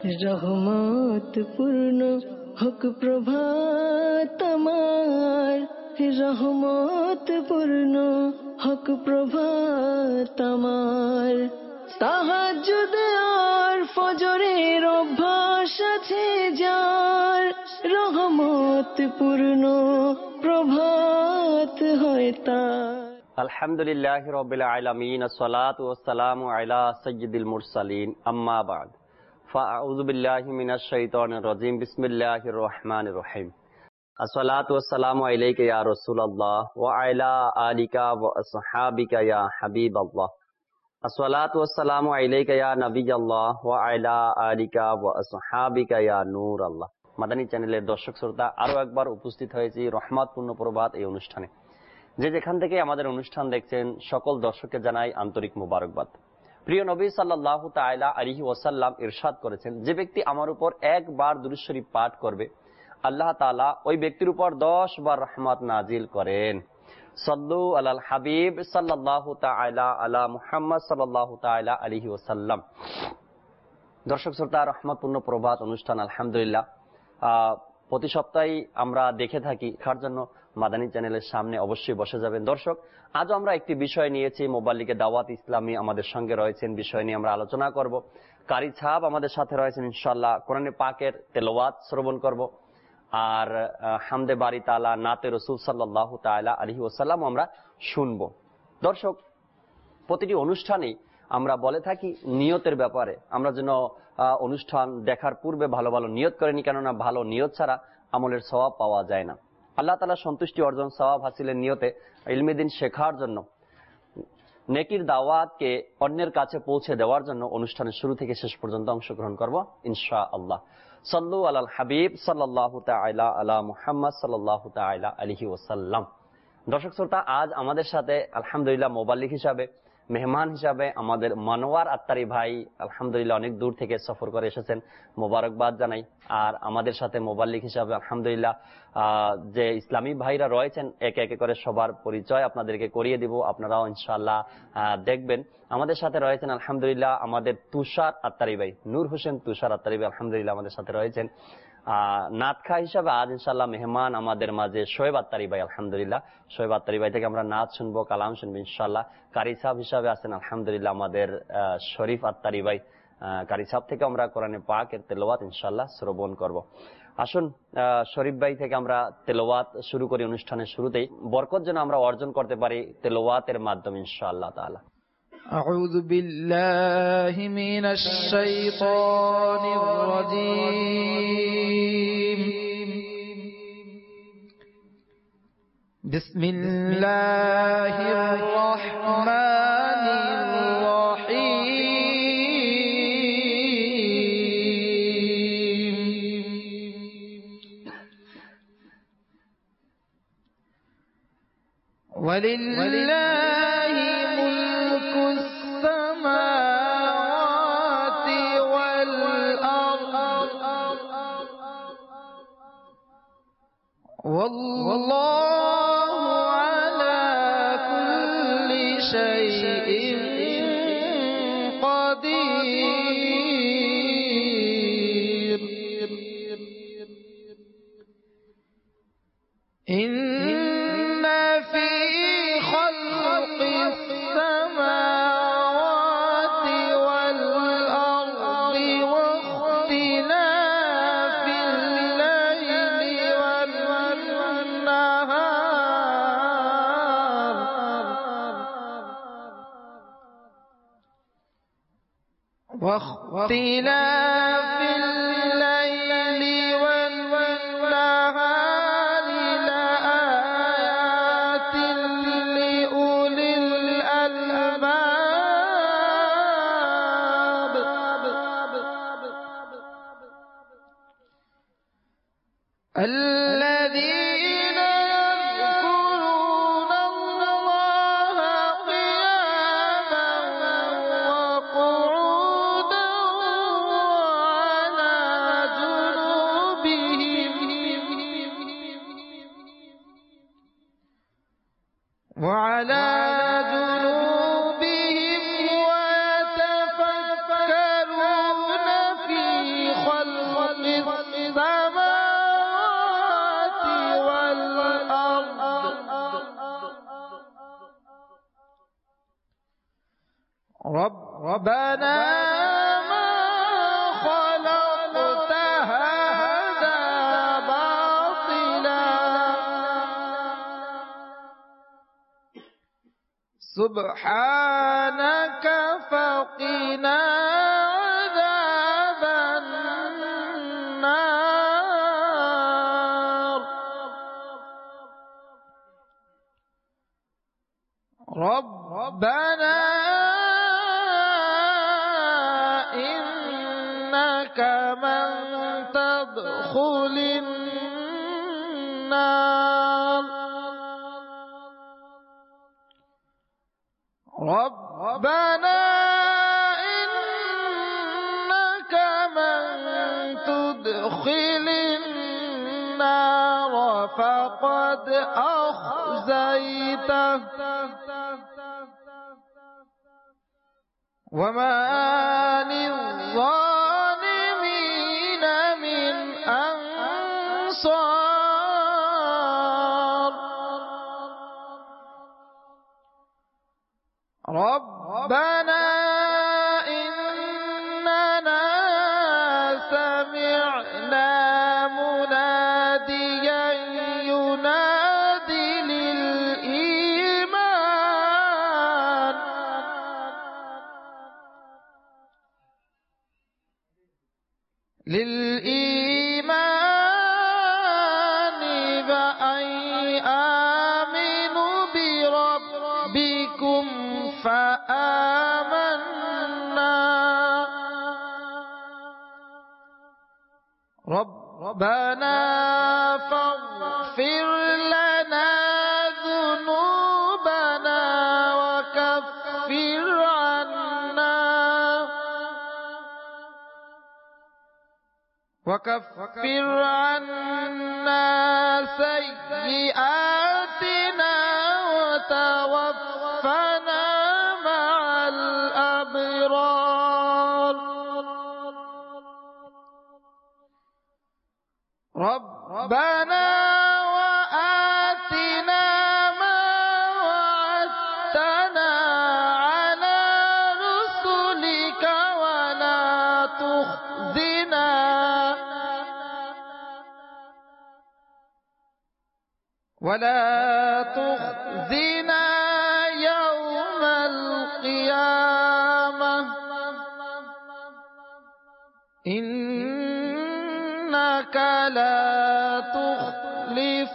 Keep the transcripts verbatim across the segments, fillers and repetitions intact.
রহমত পূর্ণ হক প্রভাত আমার, রহমত পূর্ণ হক প্রভাত আমার। তাহাজ্জুদ আর ফজরের অভ্যাস আছে যার, রহমত পূর্ণ প্রভাত হয় তার। আলহামদুলিল্লাহি রাব্বিল আলামিন, আসসালাতু ওয়াসসালামু আলা সাইয়্যিদিল মুরসালিন, আম্মা বা'দ। ফাআউযু বিল্লাহি মিনাশ শাইতানির রাজীম। বিসমিল্লাহির রহমানির রহিম। আসসালাতু ওয়াসসালামু আলাইকা ইয়া রাসূলুল্লাহ ওয়া আলা আলিকা ওয়া আসহাবিকা ইয়া হাবিবাল্লাহ। আসসালাতু ওয়াসসালামু আলাইকা ইয়া নবিয়াল্লাহ ওয়া আলা আলিকা ওয়া আসহাবিকা ইয়া নূরাল্লাহ। মাদানী চ্যানেলের দর্শক শ্রোতা, আরো একবার উপস্থিত হয়েছি রহমতপূর্ণ প্রভাত এই অনুষ্ঠানে। যে যেখান থেকে আমাদের অনুষ্ঠান দেখছেন সকল দর্শককে জানাই আন্তরিক মুবারকবাদ। প্রিয় নবী সাল্লাল্লাহু তাআলা আলাইহি ওয়াসাল্লাম ইরশাদ করেছেন, যে ব্যক্তি আমার উপর একবার দুরূদ শরীফ পাঠ করবে, আল্লাহ তাআলা ওই ব্যক্তির উপর দশ বার রহমত নাজিল করেন। সাল্লু আলাল হাবিব সাল্লাল্লাহু তাআলা আলা মুহাম্মদ সাল্লাল্লাহু তাআলা আলাইহি ওয়াসাল্লাম। দর্শক শ্রোতা, রহমতপূর্ণ প্রভাত অনুষ্ঠান আলহামদুলিল্লাহ প্রতি সপ্তাহে আমরা দেখে থাকি। খার জন্য মাদানী চ্যানেলের সামনে অবশ্যই বসে যাবেন। দর্শক, আজও আমরা একটি বিষয় নিয়েছি, মোবাল্লিগে দাওয়াত ইসলামী আমাদের সঙ্গে রয়েছেন, বিষয় নিয়ে আমরা আলোচনা করব। কারি সাহেব আমাদের সাথে রয়েছেন, ইনশাআল্লাহ কোরআনে পাকের তেলাওয়াত শ্রবণ করব, আর হামদে বারি তাআলা, নাতে রাসূল সাল্লাল্লাহু তাআলা আলাইহি ওয়াসাল্লাম আমরা শুনবো। দর্শক, প্রতিটি অনুষ্ঠানেই আমরা বলে থাকি নিয়তের ব্যাপারে, আমরা যেন অনুষ্ঠান দেখার পূর্বে ভালো ভালো নিয়ত করেনি, কেননা ভালো নিয়ত ছাড়া আমলের সওয়াব পাওয়া যায় না। আল্লাহ তাআলা সন্তুষ্টি অর্জন, সওয়াব হাসিলের নিয়তে ইলমে দ্বীন শেখার জন্য, নেকির দাওয়াতকে অন্যের কাছে পৌঁছে দেওয়ার জন্য অনুষ্ঠানের শুরু থেকে শেষ পর্যন্ত অংশগ্রহণ করব ইনশাআল্লাহ। সাল্লু আলাল হাবিব সাল্লাল্লাহু তাআলা আলা মুহাম্মদ সাল্লাল্লাহু তাআলা আলাইহি ওয়াসাল্লাম। দর্শক শ্রোতা, আজ আমাদের সাথে আলহামদুলিল্লাহ মোবাল্লিগ হিসাবে, মেহমান হিসাবে আমাদের মানোয়ার আত্তারি ভাই আলহামদুলিল্লাহ অনেক দূর থেকে সফর করে এসেছেন, মোবারকবাদ জানাই। আর আমাদের সাথে মোবাল্লিগ হিসাবে আলহামদুলিল্লাহ যে ইসলামী ভাইরা রয়েছেন, একে একে করে সবার পরিচয় আপনাদেরকে করিয়ে দিব, আপনারাও ইনশাআল্লাহ দেখবেন। আমাদের সাথে রয়েছেন আলহামদুলিল্লাহ আমাদের তুষার আত্তারি ভাই, নূর হোসেন তুষার আত্তারি ভাই আলহামদুলিল্লাহ আমাদের সাথে রয়েছেন। আহ নাতখা হিসাবে আজ ইনশাআল্লাহ মেহমান আমাদের মাঝে শোয়েব আত্তারি ভাই আলহামদুলিল্লাহ। শোয়েব আত্তারি ভাই থেকে আমরা নাচ শুনবো, কালাম শুনবো ইনশাআল্লাহ। কারি সাহেব হিসাবে আছেন আলহামদুলিল্লাহ আমাদের শরীফ আত্তারি ভাই। কারি সাহেব থেকে আমরা কোরআনে পাকের তেলাওয়াত ইনশাআল্লাহ শ্রবণ করব। আসুন শরীফ ভাই থেকে আমরা তেলাওয়াত শুরু করি। অনুষ্ঠানের শুরুতেই বরকত যেন আমরা অর্জন করতে পারি তেলাওয়াতের মাধ্যমে ইনশাআল্লাহ তাআলা। أعوذ بالله من الشيطان الرجيم. بسم الله الرحمن الرحيم. ولله والله على كل شيء قدير. إن في خلق السماوات والأرض واختلاف الليل والنهار واختلاف الليل والنهار لآيات لأولي الألباب. الذين يذكرون الله قياما وقعودا وعلى جنوبهم وعلى جنوبهم ويتفكرون في ربنا ما خلقت هذا باطلا سبحانك فقنا عذاب النار ربنا إنك من تدخل النار ربنا إنك من تدخل النار فقد أخزيته وما للظالمين من أنصار ربنا إننا سمعنا مناديا ينادي للإيمان للإيمان بأن آمنوا بربكم فآمنا ربنا فاغفر لنا ذنوبنا وكفر عنا وكفر عنا سيئاتنا وتوفنا مع الأبرار ربنا وآتنا ما وعدتنا على رسلك ولا تخزنا ولا تخزنا يوم القيامة إنك لا تخلف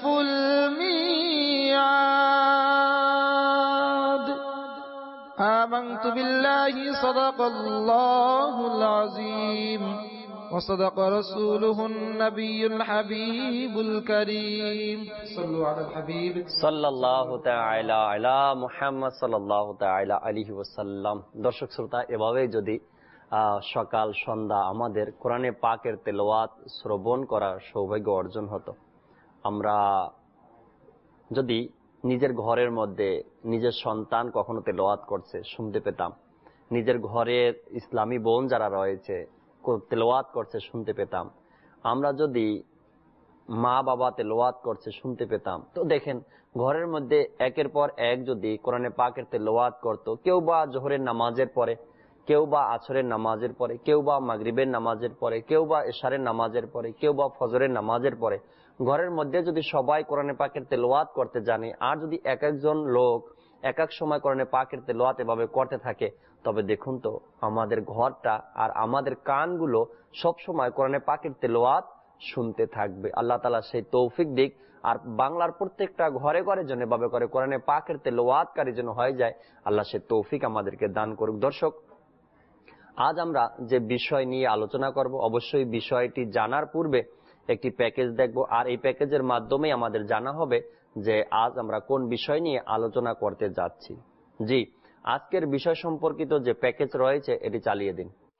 الميعاد آمنت بالله صدق الله العظيم وصدق رسوله النبي الحبيب الكريم صلوا على الحبيب সাল্লাল্লাহু তাআলা আলা মুহাম্মদ সাল্লাল্লাহু তাআলা আলাইহি ওয়াসাল্লাম। দর্শক শ্রোতা, এভাবে যদি সকাল সন্ধ্যা আমাদের কোরআনে পাকের তেলাওয়াত শ্রবণ করার সৌভাগ্য অর্জন হতো, আমরা যদি নিজের ঘরের মধ্যে নিজের সন্তান কখনো তেলাওয়াত করছে শুনতে পেতাম, নিজের ঘরের ইসলামী বোন যারা রয়েছে তেলাওয়াত করছে শুনতে পেতাম, আমরা যদি মা বাবা তেলাওয়াত করছে শুনতে পেতাম, তো দেখেন ঘরের মধ্যে একের পর এক যদি কোরআনে পাকের তেলাওয়াত করত, কেউ বা জোহরের নামাজের পরে, কেউ বা আসরের নামাজের পরে, কেউ বা মাগরিবের নামাজের পরে, কেউ বা এশারের নামাজের পরে, কেউ বা ফজরের নামাজের পরে, ঘরের মধ্যে যদি সবাই কোরআনে পাকের তেলাওয়াত করতে জানে, আর যদি এক একজন লোক এক এক সময় কোরআনে পাকের তেলাওয়াত এভাবে করতে থাকে, তবে দেখুন তো আমাদের ঘরটা আর আমাদের কানগুলো সব সময় কোরআনে পাকের তেলাওয়াত শুনতে থাকবে। আল্লাহ তাআলা সেই তৌফিক দিক, আর বাংলার প্রত্যেকটা ঘরে ঘরে যেন এভাবে করে কোরআনে পাকের তেলাওয়াতকারী যেন হয়ে যায়, আল্লাহ সেই তৌফিক আমাদেরকে দান করুক। দর্শক, আজ আমরা যে বিষয় নিয়ে আলোচনা করব, অবশ্যই বিষয়টি জানার পূর্বে একটি প্যাকেজ দেখব, আর এই প্যাকেজের মাধ্যমে আমাদের জানা হবে যে আজ আমরা কোন বিষয় নিয়ে আলোচনা করতে যাচ্ছি। জি, আজকের বিষয় সম্পর্কিত যে প্যাকেজ রয়েছে এটি চালিয়ে দিন।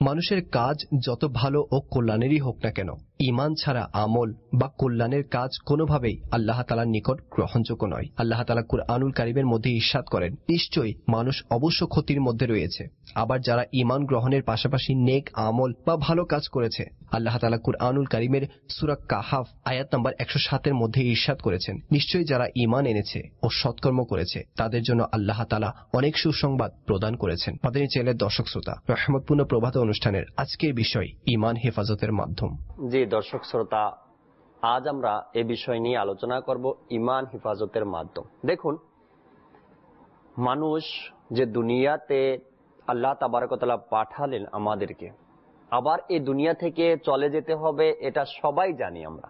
মানুষের কাজ যত ভালো ও কল্যাণেরই হোক না কেন, ঈমান ছাড়া আমল বা কল্যাণের কাজ কোনোভাবেই আল্লাহ তাআলার নিকট গ্রহণযোগ্য নয়। আল্লাহ তাআলা কুরআনুল কারীমের মধ্যে ইরশাদ করেন, নিশ্চয়ই মানুষ অবশ্য ক্ষতির মধ্যে রয়েছে। আবার যারা ঈমান গ্রহণের পাশাপাশি নেক আমল বা ভালো কাজ করেছে, আল্লাহ তাআলা কুরআনুল কারীমের সূরা কাহাফ আয়াত নম্বর একশো সাত এর মধ্যে ইরশাদ করেছেন, নিশ্চয়ই যারা ঈমান এনেছে ও সৎকর্ম করেছে তাদের জন্য আল্লাহ তাআলা অনেক সুসংবাদ প্রদান করেছেন। মাদানী চ্যানেলের দর্শক শ্রোতা, রহমতপূর্ণ প্রভাত অনুষ্ঠানের আজকের বিষয় ঈমান হেফাজতের মাধ্যম। জি দর্শক শ্রোতা, আজ আমরা এই বিষয় নিয়ে আলোচনা করব, ঈমান হেফাজতের মাধ্যম। দেখুন, মানুষ যে দুনিয়াতে আল্লাহ তাবারক ওয়া তাআলা পাঠালেন আমাদেরকে, আবার এই দুনিয়া থেকে চলে যেতে হবে, এটা সবাই জানি আমরা।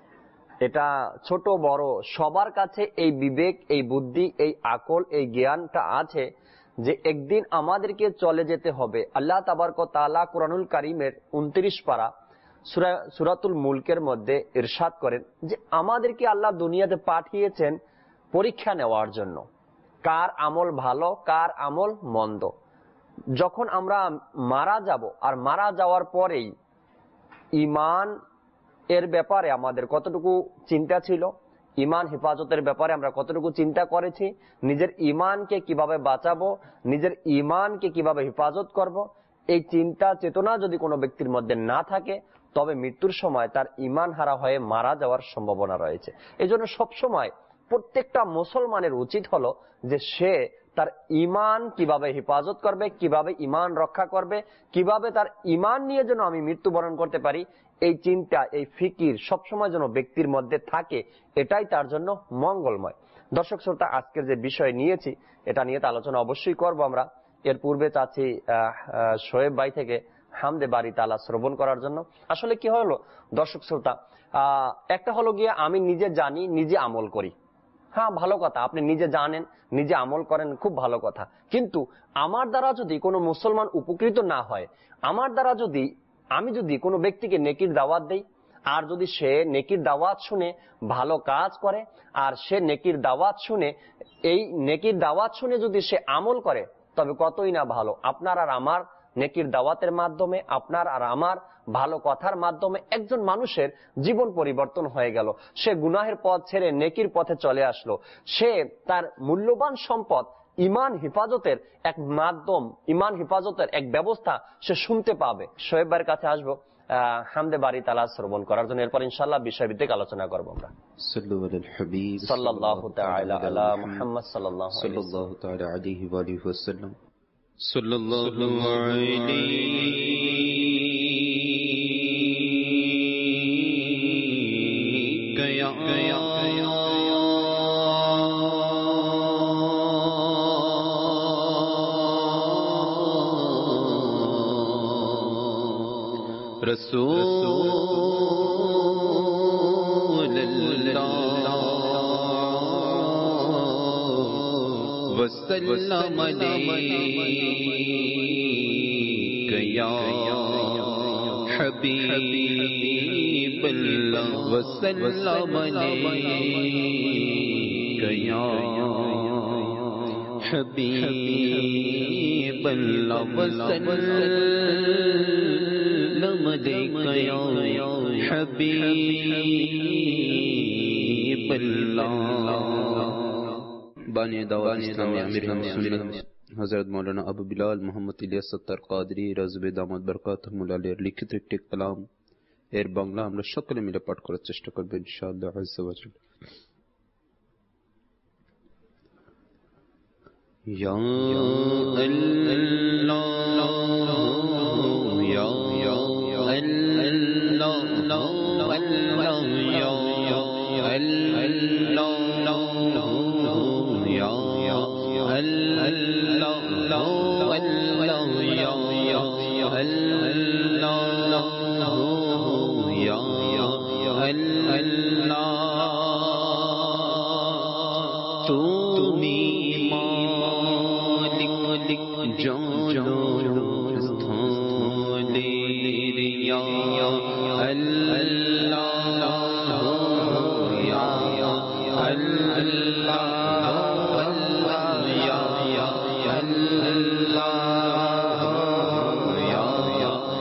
এটা ছোট বড় সবার কাছে এই বিবেক, এই বুদ্ধি, এই আকল, এই জ্ঞানটা আছে যে একদিন আমাদেরকে চলে যেতে হবে। আল্লাহ তাবারক ওয়া তাআলা কুরআনুল কারীমের উনত্রিশ পারা সূরা সূরাতুল মুলকের মধ্যে ইরশাদ করেন যে আমাদেরকে আল্লাহ দুনিয়াতে পাঠিয়েছেন পরীক্ষা নেওয়ার জন্য, কার আমল ভালো কার আমল মন্দ। যখন আমরা মারা যাব, আর মারা যাওয়ার পরেই ঈমান এর ব্যাপারে আমাদের কতটুকু চিন্তা ছিল, ঈমান হেফাজতের ব্যাপারে আমরা কতটুকু চিন্তা করেছি, নিজের ঈমানকে কিভাবে বাঁচাবো, নিজের ঈমানকে কিভাবে হেফাজত করব, এই চিন্তা চেতনা যদি কোনো ব্যক্তির মধ্যে না থাকে, তবে মৃত্যুর সময় তার ঈমান হারা হয়ে মারা যাওয়ার সম্ভাবনা রয়েছে। এই জন্য সবসময় প্রত্যেকটা মুসলমানের উচিত হলো যে সে তার ঈমান কিভাবে হেফাজত করবে, কিভাবে ঈমান রক্ষা করবে, কিভাবে তার ঈমান নিয়ে যেন আমি মৃত্যুবরণ করতে পারি, এই চিন্তা, এই ফিকির সবসময় যেন ব্যক্তির মধ্যে থাকে, এটাই তার জন্য মঙ্গলময়। দর্শক শ্রোতা, আজকের যে বিষয় নিয়েছি এটা নিয়ে তো আলোচনা অবশ্যই করব আমরা। এর পূর্বে চাচ্ছি শোয়েব ভাই থেকে হামদে বারি তাআলা শ্রবণ করার জন্য। আসলে কি হলো দর্শক শ্রোতা, আহ একটা হলো গিয়ে আমি নিজে জানি, নিজে আমল করি। হ্যাঁ, ভালো কথা, আপনি নিজে জানেন, নিজে আমল করেন, খুব ভালো কথা। কিন্তু আমার দ্বারা যদি কোনো মুসলমান উপকৃত না হয়, আমার দ্বারা যদি আমি যদি কোনো ব্যক্তিকে নেকির দাওয়াত দেই, আর যদি সে নেকির দাওয়াত শুনে ভালো কাজ করে, আর সে নেকির দাওয়াত শুনে এই নেকির দাওয়াত শুনে যদি সে আমল করে, তবে কতই না ভালো। আপনার আর আমার নেকির দাওয়াতের মাধ্যমে, আপনার আর আমার ভালো কথার মাধ্যমে একজন মানুষের জীবন পরিবর্তন হয়ে গেল। সে গুনাহের পথ ছেড়ে নেকির পথে চলে আসলো। সে তার মূল্যবান সম্পদ ঈমান হেফাজতের এক মাধ্যম, ঈমান হেফাজতের এক ব্যবস্থা সে শুনতে পাবে। শোয়েব ভাইয়ের কাছে আসবো আহ হামদে বারি তাআলা শ্রবণ করার জন্য। এরপর ইনশাআল্লাহ বিষয়ভিত্তিক আলোচনা করবো আমরা। সাল্লাল্লাহু তাআলা আলা মুহাম্মদ সাল্লাল্লাহু তাআলা আলাইহি ওয়া আলিহি ওয়াসাল্লাম। সাল্লাল্লাহু আলাইহি রাসূলুল্লাহ ওয়াসাল্লাম আলাইকা ইয়া হাবিবাল্লাহ ওয়াসাল্লাম আলাইকা ইয়া হাবিবাল্লাহ ওয়াসাল্লাম আলাইকা ইয়া হাবিবাল্লাহ। বানি দাওয়াত ইসলামী আমির সুন্নাত হযরত মাওলানা আবু বিলাল মোহাম্মদ ইলিয়াস সত্তার কাদরী রাজবে দামাত বরকাতুহুল আলিয়ার লিখিত একটি কালাম, এর বাংলা আমরা সকলে মিলে পাঠ করার চেষ্টা করব ইনশাআল্লাহ আযজা ওয়া জাল। ইয়া আল্লাহ ইয়া তুমি মালিক জানের স্থলের ইয়া আল্লাহ ইয়া আল্লাহ ইয়া আল্লাহ ইয়া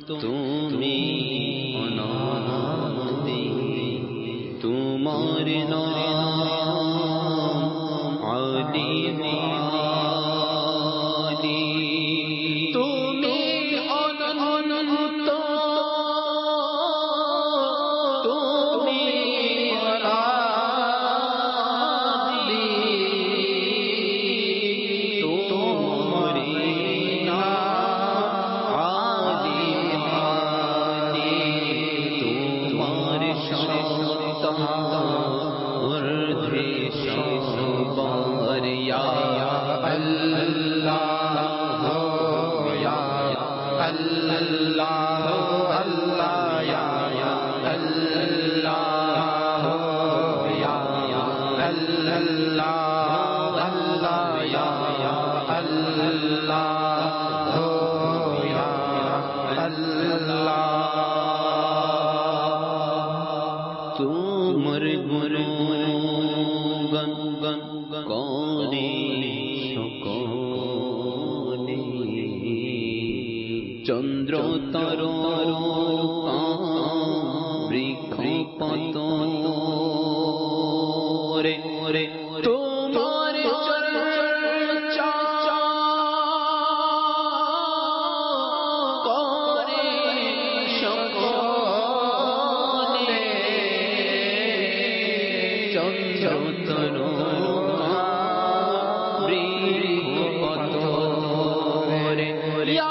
তুমি অনাদি, তোমার নাম আলিম আদি। তুমি অনন্ত, তুমি অনাদি, তোমার নাম আলিম আদি। তোমার সত্তা ঊর্ধ্বে সবার, ইয়া আল্লাহ ইয়া আল্লাহ আল্লাহ ইয়া আল্লাহ ইয়া আল্লাহ আল্লাহ ইয়া আল্লাহ ইয়া আল্লাহ। তোমার গুণগান করে সকলে, চন্দ্র তারকা বৃক্ষ পতরে, তোমার চর্চা করে সকলে, চন্দ্র তারকা বৃক্ষ পতরে, ইয়া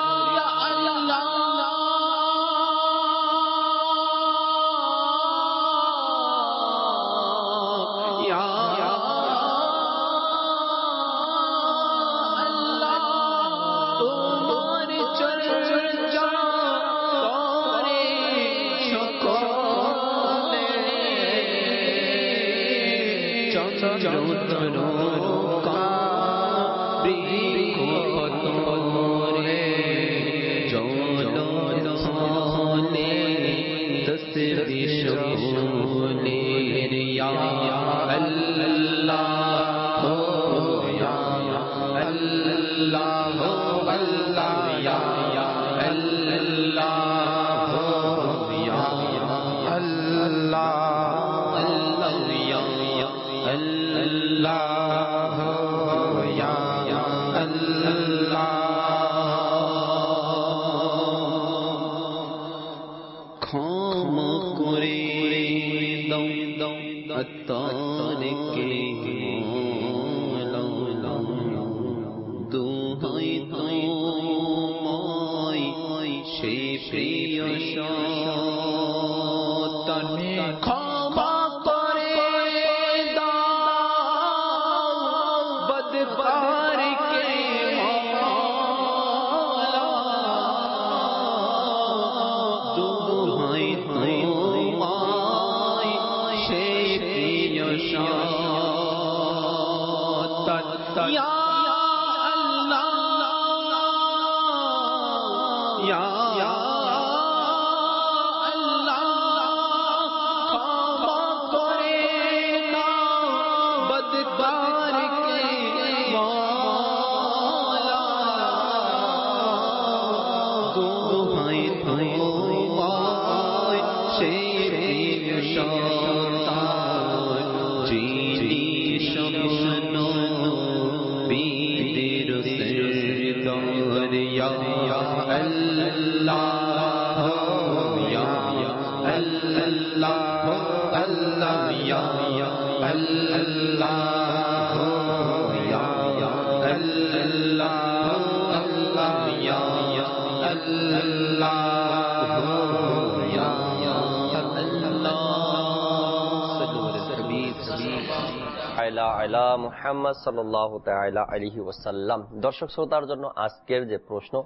মুহাম্মদ সাল্লাল্লাহু তাআলা আলাইহি ওয়াসাল্লাম। দর্শক শ্রোতার জন্য আজকের যে প্রশ্ন,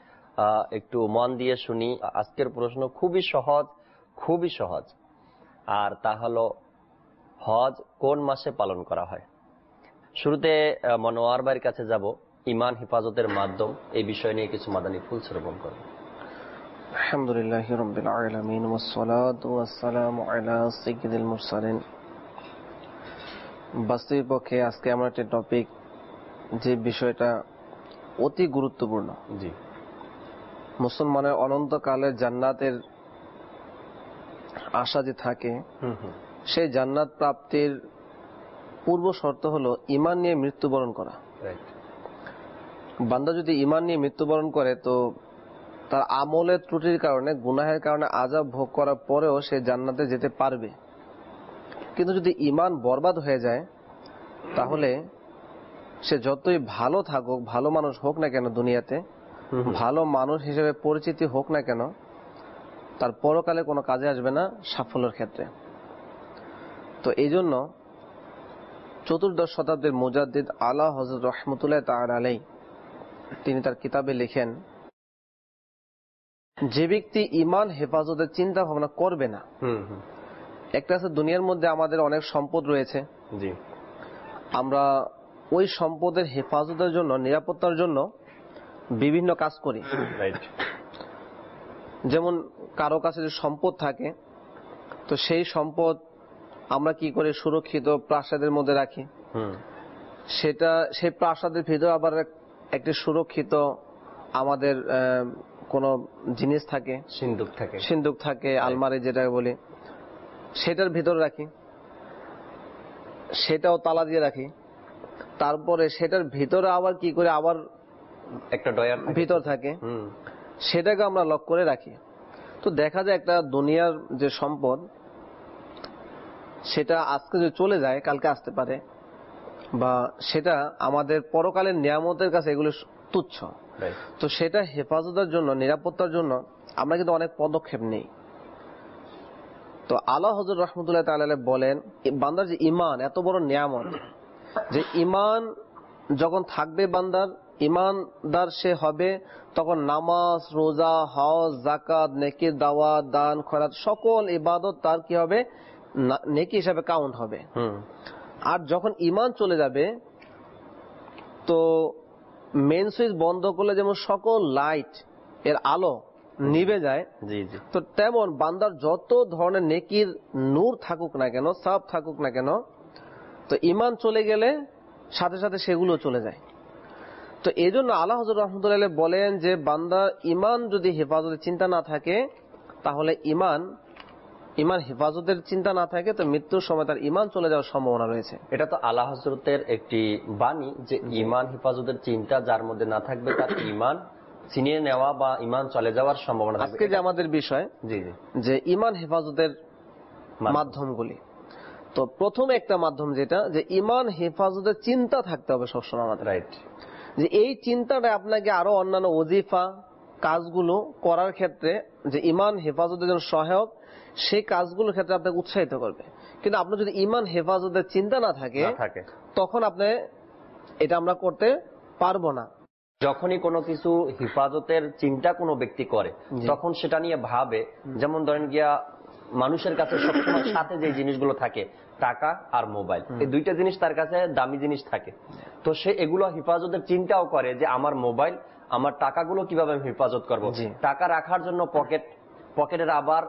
একটু মন দিয়ে শুনি। আজকের প্রশ্ন খুবই সহজ, খুবই সহজ, আর তা হলো হজ কোন মাসে পালন করা হয়। শুরুতে মনোয়ার ভাইয়ের কাছে যাব, ঈমান হেফাজতের মাধ্যম এই বিষয় নিয়ে কিছু মাদানী ফুল শ্রবণ করব। আলহামদুলিল্লাহি রাব্বিল আলামিন ওয়াস সালাতু ওয়াস সালামু আলা সাইয়্যিদিল মুরসালিন। বাস্তবিকপক্ষে আজকে আমার একটা টপিক, যে বিষয়টা অতি গুরুত্বপূর্ণ। জি, মুসলমানের অনন্তকালের জান্নাতের আশা যে থাকে, সেই জান্নাত প্রাপ্তির পূর্ব শর্ত হলো ঈমান নিয়ে মৃত্যুবরণ করা। বান্দা যদি ঈমান নিয়ে মৃত্যুবরণ করে তো তার আমলের ত্রুটির কারণে, গুনাহের কারণে আযাব ভোগ করার পরেও সে জান্নাতে যেতে পারবে। কিন্তু যদি ঈমান বরবাদ হয়ে যায় তাহলে সে যতই ভালো থাকুক, ভালো মানুষ হোক না কেন, দুনিয়াতে ভালো মানুষ হিসেবে পরিচিতি হোক না কেন, তার পরকালে কোনো কাজে আসবে না সাফল্যের ক্ষেত্রে। তো এই জন্য চতুর্দশ শতাব্দীর মুজাদ্দিদ আলা হযরত রাহমাতুল্লাহ তাআলা আলাইহি তিনি তার কিতাবে লিখেন, যে ব্যক্তি ঈমান হেফাজতের চিন্তা ভাবনা করবে না, একটা আছে দুনিয়ার মধ্যে আমাদের অনেক সম্পদ রয়েছে, আমরা ওই সম্পদের হেফাজতের জন্য, নিরাপত্তার জন্য বিভিন্ন কাজ করি। যেমন কারো কাছে যে সম্পদ থাকে, তো সেই সম্পদ আমরা কি করে সুরক্ষিত প্রাসাদের মধ্যে রাখি, সেটা সেই প্রাসাদের ভিতরে আবার একটি সুরক্ষিত আমাদের কোনো জিনিস থাকে, সিন্দুক থাকে, সিন্দুক থাকে, আলমারি যেটা বলি, সেটার ভিতরে রাখি, সেটাও তালা দিয়ে রাখি। তারপরে সেটার ভিতরে আবার কি করে আবার একটা ডয়ার ভিতর থাকে, সেটাকে আমরা লক করে রাখি। তো দেখা যায় একটা দুনিয়ার যে সম্পদ, সেটা আজকে যদি চলে যায় কালকে আসতে পারে, বা সেটা আমাদের পরকালের নিয়ামতের কাছে এগুলো তুচ্ছ। তো সেটা হেফাজতের জন্য, নিরাপত্তার জন্য আমরা কিন্তু অনেক পদক্ষেপ নেই। তো আলা হযরত রাহমাতুল্লাহ তাআলা বলেন, বান্দার যে ঈমান এত বড় নিয়ামত, যে ঈমান যখন থাকবে বান্দার, ঈমানদার সে হবে, তখন নামাজ, রোজা, হজ, যাকাত, নেকির দাওয়াত, দান, খয়রাত সকল ইবাদত তার কি হবে, নেকি হিসাবে কাউন্ট হবে। আর যখন ঈমান চলে যাবে, তো মেন সুইচ বন্ধ করলে যেমন সকল লাইট এর আলো নিভে যায়, তো তেমন বান্দার যত ধরনের নেকির নূর থাকুক না কেন, সওয়াব থাকুক না কেন, তো ঈমান চলে গেলে সাথে সাথে সেগুলো চলে যায়। তো এই জন্য আলা হযরত রাহমাতুল্লাহ বলেন যে বান্দার ঈমান যদি হেফাজতের চিন্তা না থাকে, তাহলে ঈমান ঈমান হেফাজতের চিন্তা না থাকে, তো মৃত্যুর সময় তার ঈমান চলে যাওয়ার সম্ভাবনা রয়েছে। এটা তো আলা হযরতের একটি বাণী যে ঈমান হেফাজতের চিন্তা যার মধ্যে না থাকবে, তার ঈমান ছিনিয়ে নেওয়া বা ঈমান চলে যাওয়ার সম্ভাবনা। আজকে যে আমাদের বিষয় জি জি যে ঈমান হেফাজতের মাধ্যমগুলি, তো প্রথম একটা মাধ্যম যেটা, যে ঈমান হেফাজতের চিন্তা থাকতে হবে সবসময় আমাদের, রাইট, যে এই চিন্তাটা আপনাকে আরো অন্যান্য ওজিফা কাজগুলো করার ক্ষেত্রে, যে ঈমান হেফাজতের জন্য সহায়ক, সেই কাজগুলোর ক্ষেত্রে আপনাকে উৎসাহিত করবে। কিন্তু আপনার যদি ঈমান হেফাজতের চিন্তা না থাকে, তখন আপনি এটা আমরা করতে পারবো না। যখনই কোনো কিছু হেফাজতের চিন্তা কোনো ব্যক্তি করে, তখন সেটা নিয়ে ভাবে, যেমন ধরেন গিয়া মানুষের কাছে সবসময় সাথে যে জিনিসগুলো থাকে, টাকা আর মোবাইল, এই দুইটা জিনিস তার কাছে দামি জিনিস থাকে, তো সে এগুলো হেফাজতের চিন্তাও করে যে আমার মোবাইল, আমার টাকাগুলো কিভাবে আমি হেফাজত করবো। টাকা রাখার জন্য পকেট, পকেটের আবার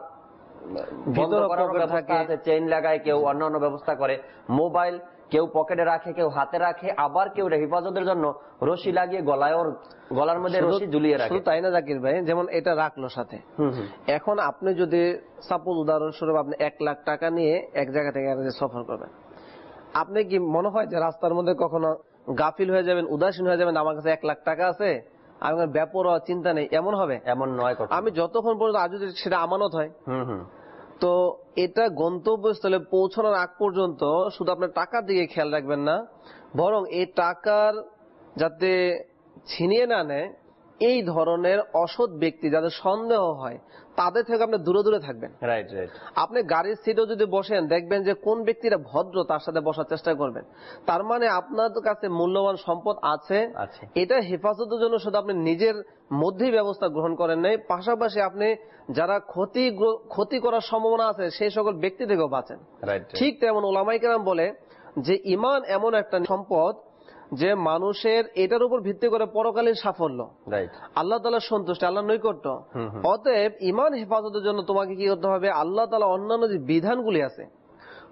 চেইন লাগায়, কেউ অন্যান্য ব্যবস্থা করে। মোবাইল কেউ পকেটে রাখে, কেউ হাতে রাখে, আবার কেউ হেফাজতের জন্য রশি লাগিয়ে গলায়, ওর গলার মধ্যে রশি ঝুলিয়ে রাখে। তাই না জাকির ভাই? যেমন এটা রাখলো সাথে, এখন আপনি যদি সাপোজ উদাহরণস্বরূপ আপনি এক লাখ টাকা নিয়ে এক জায়গা থেকে এক জায়গায় সফর করবেন, আপনি কি মনে হয় যে রাস্তার মধ্যে কখনো গাফিল হয়ে যাবেন, উদাসীন হয়ে যাবেন, আমার কাছে এক লাখ টাকা আছে, আমার ব্যাপার চিন্তা নেই, এমন হবে? এমন নয়। আমি যতক্ষণ পর্যন্ত আজ যদি সেটা আমানত হয়, তো এটা গন্তব্যস্থলে পৌঁছানোর আগ পর্যন্ত শুধু আপনার টাকার দিকে খেয়াল রাখবেন না, বরং এই টাকার যাতে ছিনিয়ে না নেয় এই ধরনের অসৎ ব্যক্তি যাদের সন্দেহ হয়, তাদের থেকে আপনি দূরে দূরে থাকবেন। Right right. আপনি গাড়ির সিটেও যদি বসেন, দেখবেন যে কোন ব্যক্তিরা ভদ্র, তার সাথে বসার চেষ্টা করবেন। তার মানে আপনার কাছে মূল্যবান সম্পদ আছে, এটা হেফাজতের জন্য শুধু আপনি নিজের মধ্যেই ব্যবস্থা গ্রহণ করেন নাই, পাশাপাশি আপনি যারা ক্ষতি ক্ষতি করার সম্ভাবনা আছে সেই সকল ব্যক্তি থেকেও বাঁচেন। ঠিক তেমন উলামায়ে কেরাম বলে যে ঈমান এমন একটা সম্পদ যে মানুষের এটার উপর ভিত্তি করে পরকালীন সাফল্য, আল্লাহ তাআলার সন্তুষ্টি, আল্লাহর নৈকট্য। অতএব ঈমান হেফাজতের জন্য তোমাকে কি করতে হবে, আল্লাহ তাআলা অন্যান্য যে বিধানগুলি আছে,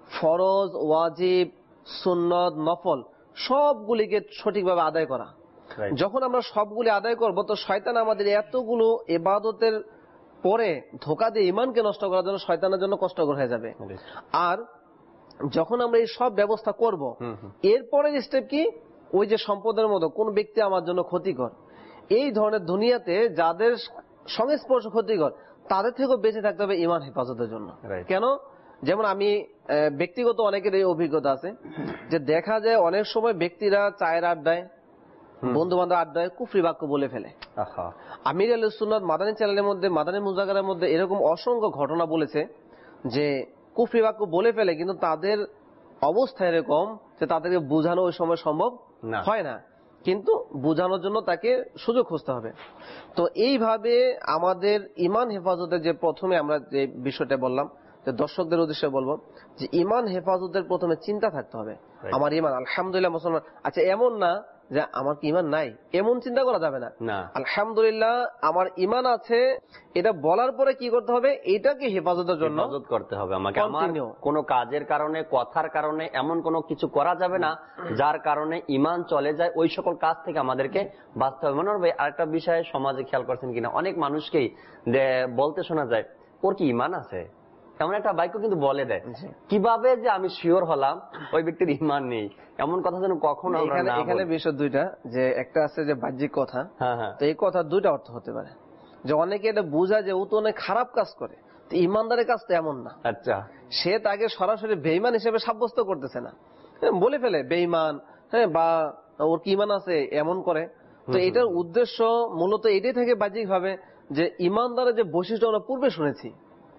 ফরজ, ওয়াজিব, সুন্নত, নফল, সবগুলিকে সঠিকভাবে আদায় করা। যখন আমরা সবগুলি আদায় করব তো শয়তান আমাদের এতগুলো ইবাদতের পরে ধোঁকা দিয়ে ইমানকে নষ্ট করার জন্য শয়তানের জন্য কষ্টকর হয়ে যাবে। আর যখন আমরা এই সব ব্যবস্থা করব এরপরের স্টেপ কি, ওই যে সম্পদের মতো কোন ব্যক্তি আমার জন্য ক্ষতিকর, এই ধরনের দুনিয়াতে যাদের সংস্পর্শ ক্ষতিকর তাদের থেকেও বেঁচে থাকতে হবে ইমান হেফাজতের জন্য। কেন? যেমন আমি ব্যক্তিগত অনেকের এই অভিজ্ঞতা আছে যে দেখা যায় অনেক সময় ব্যক্তিরা চায়ের আড্ডায়, বন্ধু বান্ধব আড্ডায় কুফরি বাক্য বলে ফেলে। আমির আল সুন্নাত মাদানী চ্যানেলের মধ্যে, মাদানী মুজাকারের মধ্যে এরকম অসংখ্য ঘটনা বলেছে যে কুফরি বাক্য বলে ফেলে, কিন্তু তাদের অবস্থা এরকম যে তাদেরকে বোঝানো ওই সময় সম্ভব হয় না, কিন্তু বোঝানোর জন্য তাকে সুযোগ খুঁজতে হবে। তো এইভাবে আমাদের ইমান হেফাজতের যে প্রথমে আমরা যে বিষয়টা বললাম, যে দর্শকদের উদ্দেশ্যে বলবো যে ইমান হেফাজতের প্রথমে চিন্তা থাকতে হবে আমার ইমান আলহামদুলিল্লাহ মুসলমান। আচ্ছা, এমন না যে আমার কি ইমান নাই, এমন চিন্তা করা যাবে না। আলহামদুলিল্লাহ আমার ইমান আছে, এটা বলার পরে কি করতে হবে, এটাকে হেফাজতের জন্য হেফাজত করতে হবে আমাকে। আমার কোনো কাজের কারণে, কথার কারণে এমন কোনো কিছু করা যাবে না যার কারণে ইমান চলে যায়, ওই সকল কাজ থেকে আমাদেরকে বাঁচতে হবে। মনে হবে আরেকটা বিষয় সমাজে খেয়াল করছেন কিনা, অনেক মানুষকেই বলতে শোনা যায় ওর কি ইমান আছে, এমন একটা বাক্য কিন্তু বলে দেয়। কিভাবে যে আমি শিওর হলাম ওই ব্যক্তির ইমান নেই, এমন কথা যেন কখনো এখানে বিষয় দুইটা, যে একটা আছে যে বাহ্যিক কথা, তো এই কথা দুইটা অর্থ হতে পারে। যে অনেকে এটা বোঝা যে ও তো অনেক খারাপ কাজ করে, তো ইমানদারের কাজ তো এমন না। আচ্ছা, সে তাকে সরাসরি বেঈমান হিসেবে সাব্যস্ত করতেছে না, বলে ফেলে বেঈমান, হ্যাঁ, বা ওর কি ইমান আছে এমন করে। তো এটার উদ্দেশ্য মূলত এটাই থাকে বাহ্যিক ভাবে যে ইমানদারের যে বৈশিষ্ট্য আমরা পূর্বে শুনেছি,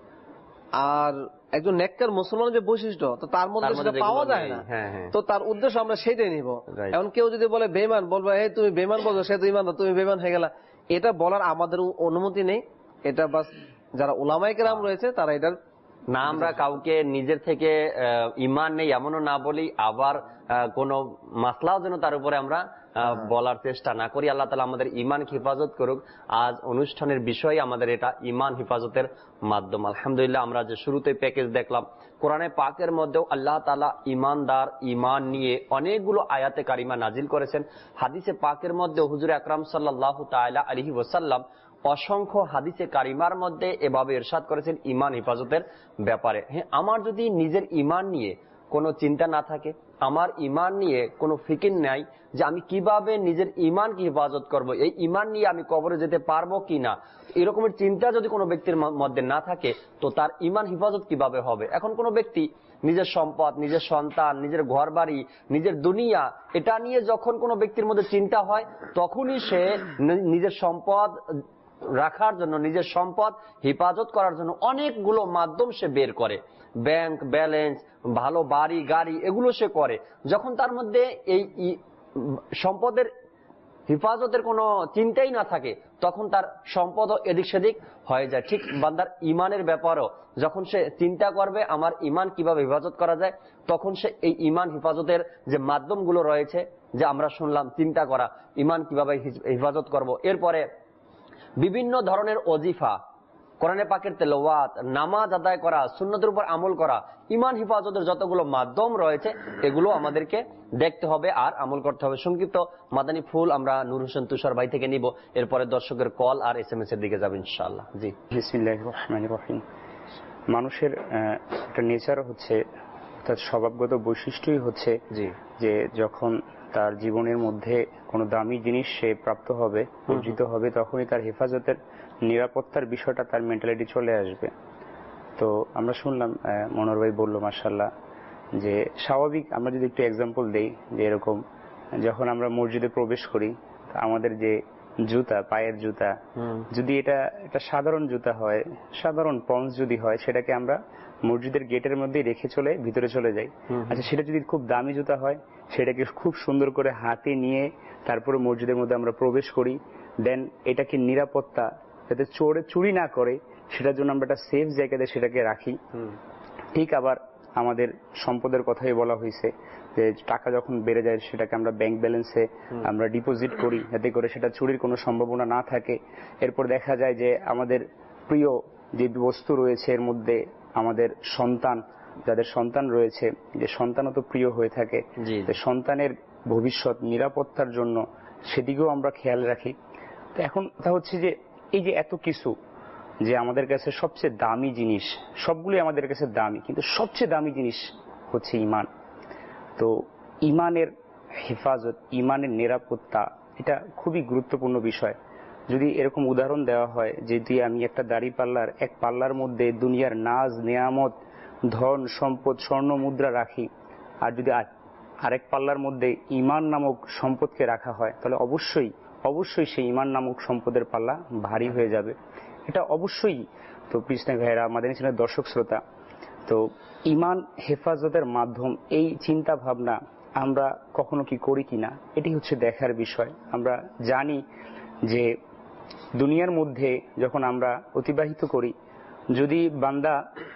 আর একজন নেককার মুসলমানের যে বৈশিষ্ট্য, তো তার মধ্যে সেটা পাওয়া যায় না। তো তার উদ্দেশ্য আমরা সেটাই নিব। এখন কেউ যদি বলে বেঈমান, বলবো এই তুমি বেঈমান বলছো, সে তো ইমানদার, তুমি বেঈমান হয়ে গেলা, এটা বলার আমাদের অনুমতি নেই। এটা বাস যারা উলামায়ে কেরাম রয়েছে তারা এটার না, আমরা কাউকে নিজের থেকে ইমান নেই এমনও না বলি, আবার কোন মাসলাও যেন তার উপরে আমরা বলার চেষ্টা না করি। আল্লাহ তাআলা আমাদের ইমান হেফাজত করুক। আজ অনুষ্ঠানের বিষয় আমাদের এটা ইমান হেফাজতের মাধ্যম। আলহামদুলিল্লাহ, আমরা যে শুরুতে প্যাকেজ দেখলাম, কোরআনে পাকের মধ্যেও আল্লাহ তাআলা ইমানদার, ইমান নিয়ে অনেকগুলো আয়াতে কারিমা নাজিল করেছেন। হাদিসে পাকের মধ্যে হুজুর আকরাম সাল্লাল্লাহু তাআলা আলাইহি ওয়াসাল্লাম অসংখ্য হাদিসে কারিমার মধ্যে এভাবে ইরশাদ করেছেন ইমান হেফাজতের ব্যাপারে। হ্যাঁ, আমার যদি নিজের ইমান নিয়ে কোনো চিন্তা না থাকে, আমার ইমান নিয়ে কোনো ফিকির নাই যে আমি কিভাবে নিজের ইমানকে হেফাজত করব, এই ইমান নিয়ে আমি কবরে যেতে পারবো কিনা, এরকমের চিন্তা যদি কোনো ব্যক্তির মধ্যে না থাকে, তো তার ইমান হেফাজত কিভাবে হবে? এখন কোনো ব্যক্তি নিজের সম্পদ, নিজের সন্তান, নিজের ঘর বাড়ি, নিজের দুনিয়া, এটা নিয়ে যখন কোনো ব্যক্তির মধ্যে চিন্তা হয়, তখনই সে নিজের সম্পদ রাখার জন্য, নিজের সম্পদ হেফাজত করার জন্য অনেকগুলো মাধ্যম সে বের করে। ব্যাংক ব্যালেন্স, ভালো বাড়ি গাড়ি, এগুলো সে করে। যখন তার মধ্যে এই সম্পদের হেফাজতের কোনো চিন্তাই না থাকে, তখন তার সম্পদ এদিক সেদিক হয়ে যায়। ঠিক বান্দার ইমানের ব্যাপারও যখন সে চিন্তা করবে আমার ইমান কিভাবে হেফাজত করা যায়, তখন সে এই ইমান হেফাজতের যে মাধ্যমগুলো রয়েছে, যে আমরা শুনলাম চিন্তা করা, ইমান কিভাবে হেফাজত করব, এরপরে বিভিন্ন ধরনের ওজিফা, কোরআনে পাকের তেলাওয়াত, নামাজ আদায় করা, সুন্নতের উপর আমল করা, ইমান হেফাজতের যতগুলো মাধ্যম রয়েছে এগুলো আমাদেরকে দেখতে হবে আর আমল করতে হবে। সংক্ষিপ্ত মাদানী ফুল আমরা নূর হোসেন তুষার ভাই থেকে নিব, এরপরে দর্শকের কল আর এস এম এস এর দিকে যাবে ইনশাআল্লাহ। জি, বিসমিল্লাহির রহমানির রহিম। মানুষের একটা নেচার হচ্ছে, তার স্বভাবগত বৈশিষ্ট্যই হচ্ছে যে যখন তার জীবনের মধ্যে কোনো দামি জিনিস সে প্রাপ্ত হবে, অর্জিত হবে, তখনই তার হেফাজতের, নিরাপত্তার বিষয়টা তার মেন্টালিটি চলে আসবে। তো আমরা শুনলাম, মনোর ভাই বললো মাশাআল্লাহ, যে স্বাভাবিক আমরা যদি একটু এক্সাম্পল দেই, যে এরকম যখন আমরা মসজিদে প্রবেশ করি, আমাদের যে জুতা, পায়ের জুতা, যদি এটা একটা সাধারণ জুতা হয়, সাধারণ পন্স যদি হয়, সেটাকে আমরা মসজিদের গেটের মধ্যে রেখে চলে ভিতরে চলে যাই। আচ্ছা, সেটা যদি খুব দামি জুতা হয়, সেটাকে খুব সুন্দর করে হাতে নিয়ে তারপরে মসজিদের মধ্যে আমরা প্রবেশ করি। দেন এটাকে নিরাপত্তা, যাতে চোরে চুরি না করে, সেটার জন্য আমরা একটা সেফ জায়গাতে সেটাকে রাখি। ঠিক আবার আমাদের সম্পদের কথাই বলা হয়েছে, যে টাকা যখন বেড়ে যায় সেটাকে আমরা ব্যাংক ব্যালেন্সে আমরা ডিপোজিট করি, যাতে করে সেটা চুরির কোনো সম্ভাবনা না থাকে। এরপর দেখা যায় যে আমাদের প্রিয় যে বস্তু রয়েছে, এর মধ্যে আমাদের সন্তান, যাদের সন্তান রয়েছে, যে সন্তানও তো প্রিয় হয়ে থাকে, সন্তানের ভবিষ্যৎ নিরাপত্তার জন্য সেদিকেও আমরা খেয়াল রাখি। তো এখন কথা হচ্ছে যে এই যে এত কিছু, যে আমাদের কাছে সবচেয়ে দামি জিনিস, সবগুলোই আমাদের কাছে দামি, কিন্তু সবচেয়ে দামি জিনিস হচ্ছে ইমান। তো ইমানের হেফাজত, ইমানের নিরাপত্তা, এটা খুবই গুরুত্বপূর্ণ বিষয়। যদি এরকম উদাহরণ দেওয়া হয় যে যদি আমি একটা দাড়ি পাল্লার এক পাল্লার মধ্যে দুনিয়ার নাজ নেয়ামত, ধন সম্পদ, স্বর্ণ মুদ্রা রাখি, আর যদি আরেক পাল্লার মধ্যে ইমান নামক সম্পদকে রাখা হয়, তাহলে অবশ্যই অবশ্যই সেই ইমান নামক সম্পদের পাল্লা ভারী হয়ে যাবে। এটা অবশ্যই। তো কৃষ্ণ ভাইয়েরা, আমাদের ছিলেন দর্শক শ্রোতা, তো ইমান হেফাজতের মাধ্যম, এই চিন্তা ভাবনা আমরা কখনো কি করি কিনা, এটি হচ্ছে দেখার বিষয়। আমরা জানি যে দুনিয়ার মধ্যে যখন আমরা অতিবাহিত করি, যদি বান্দা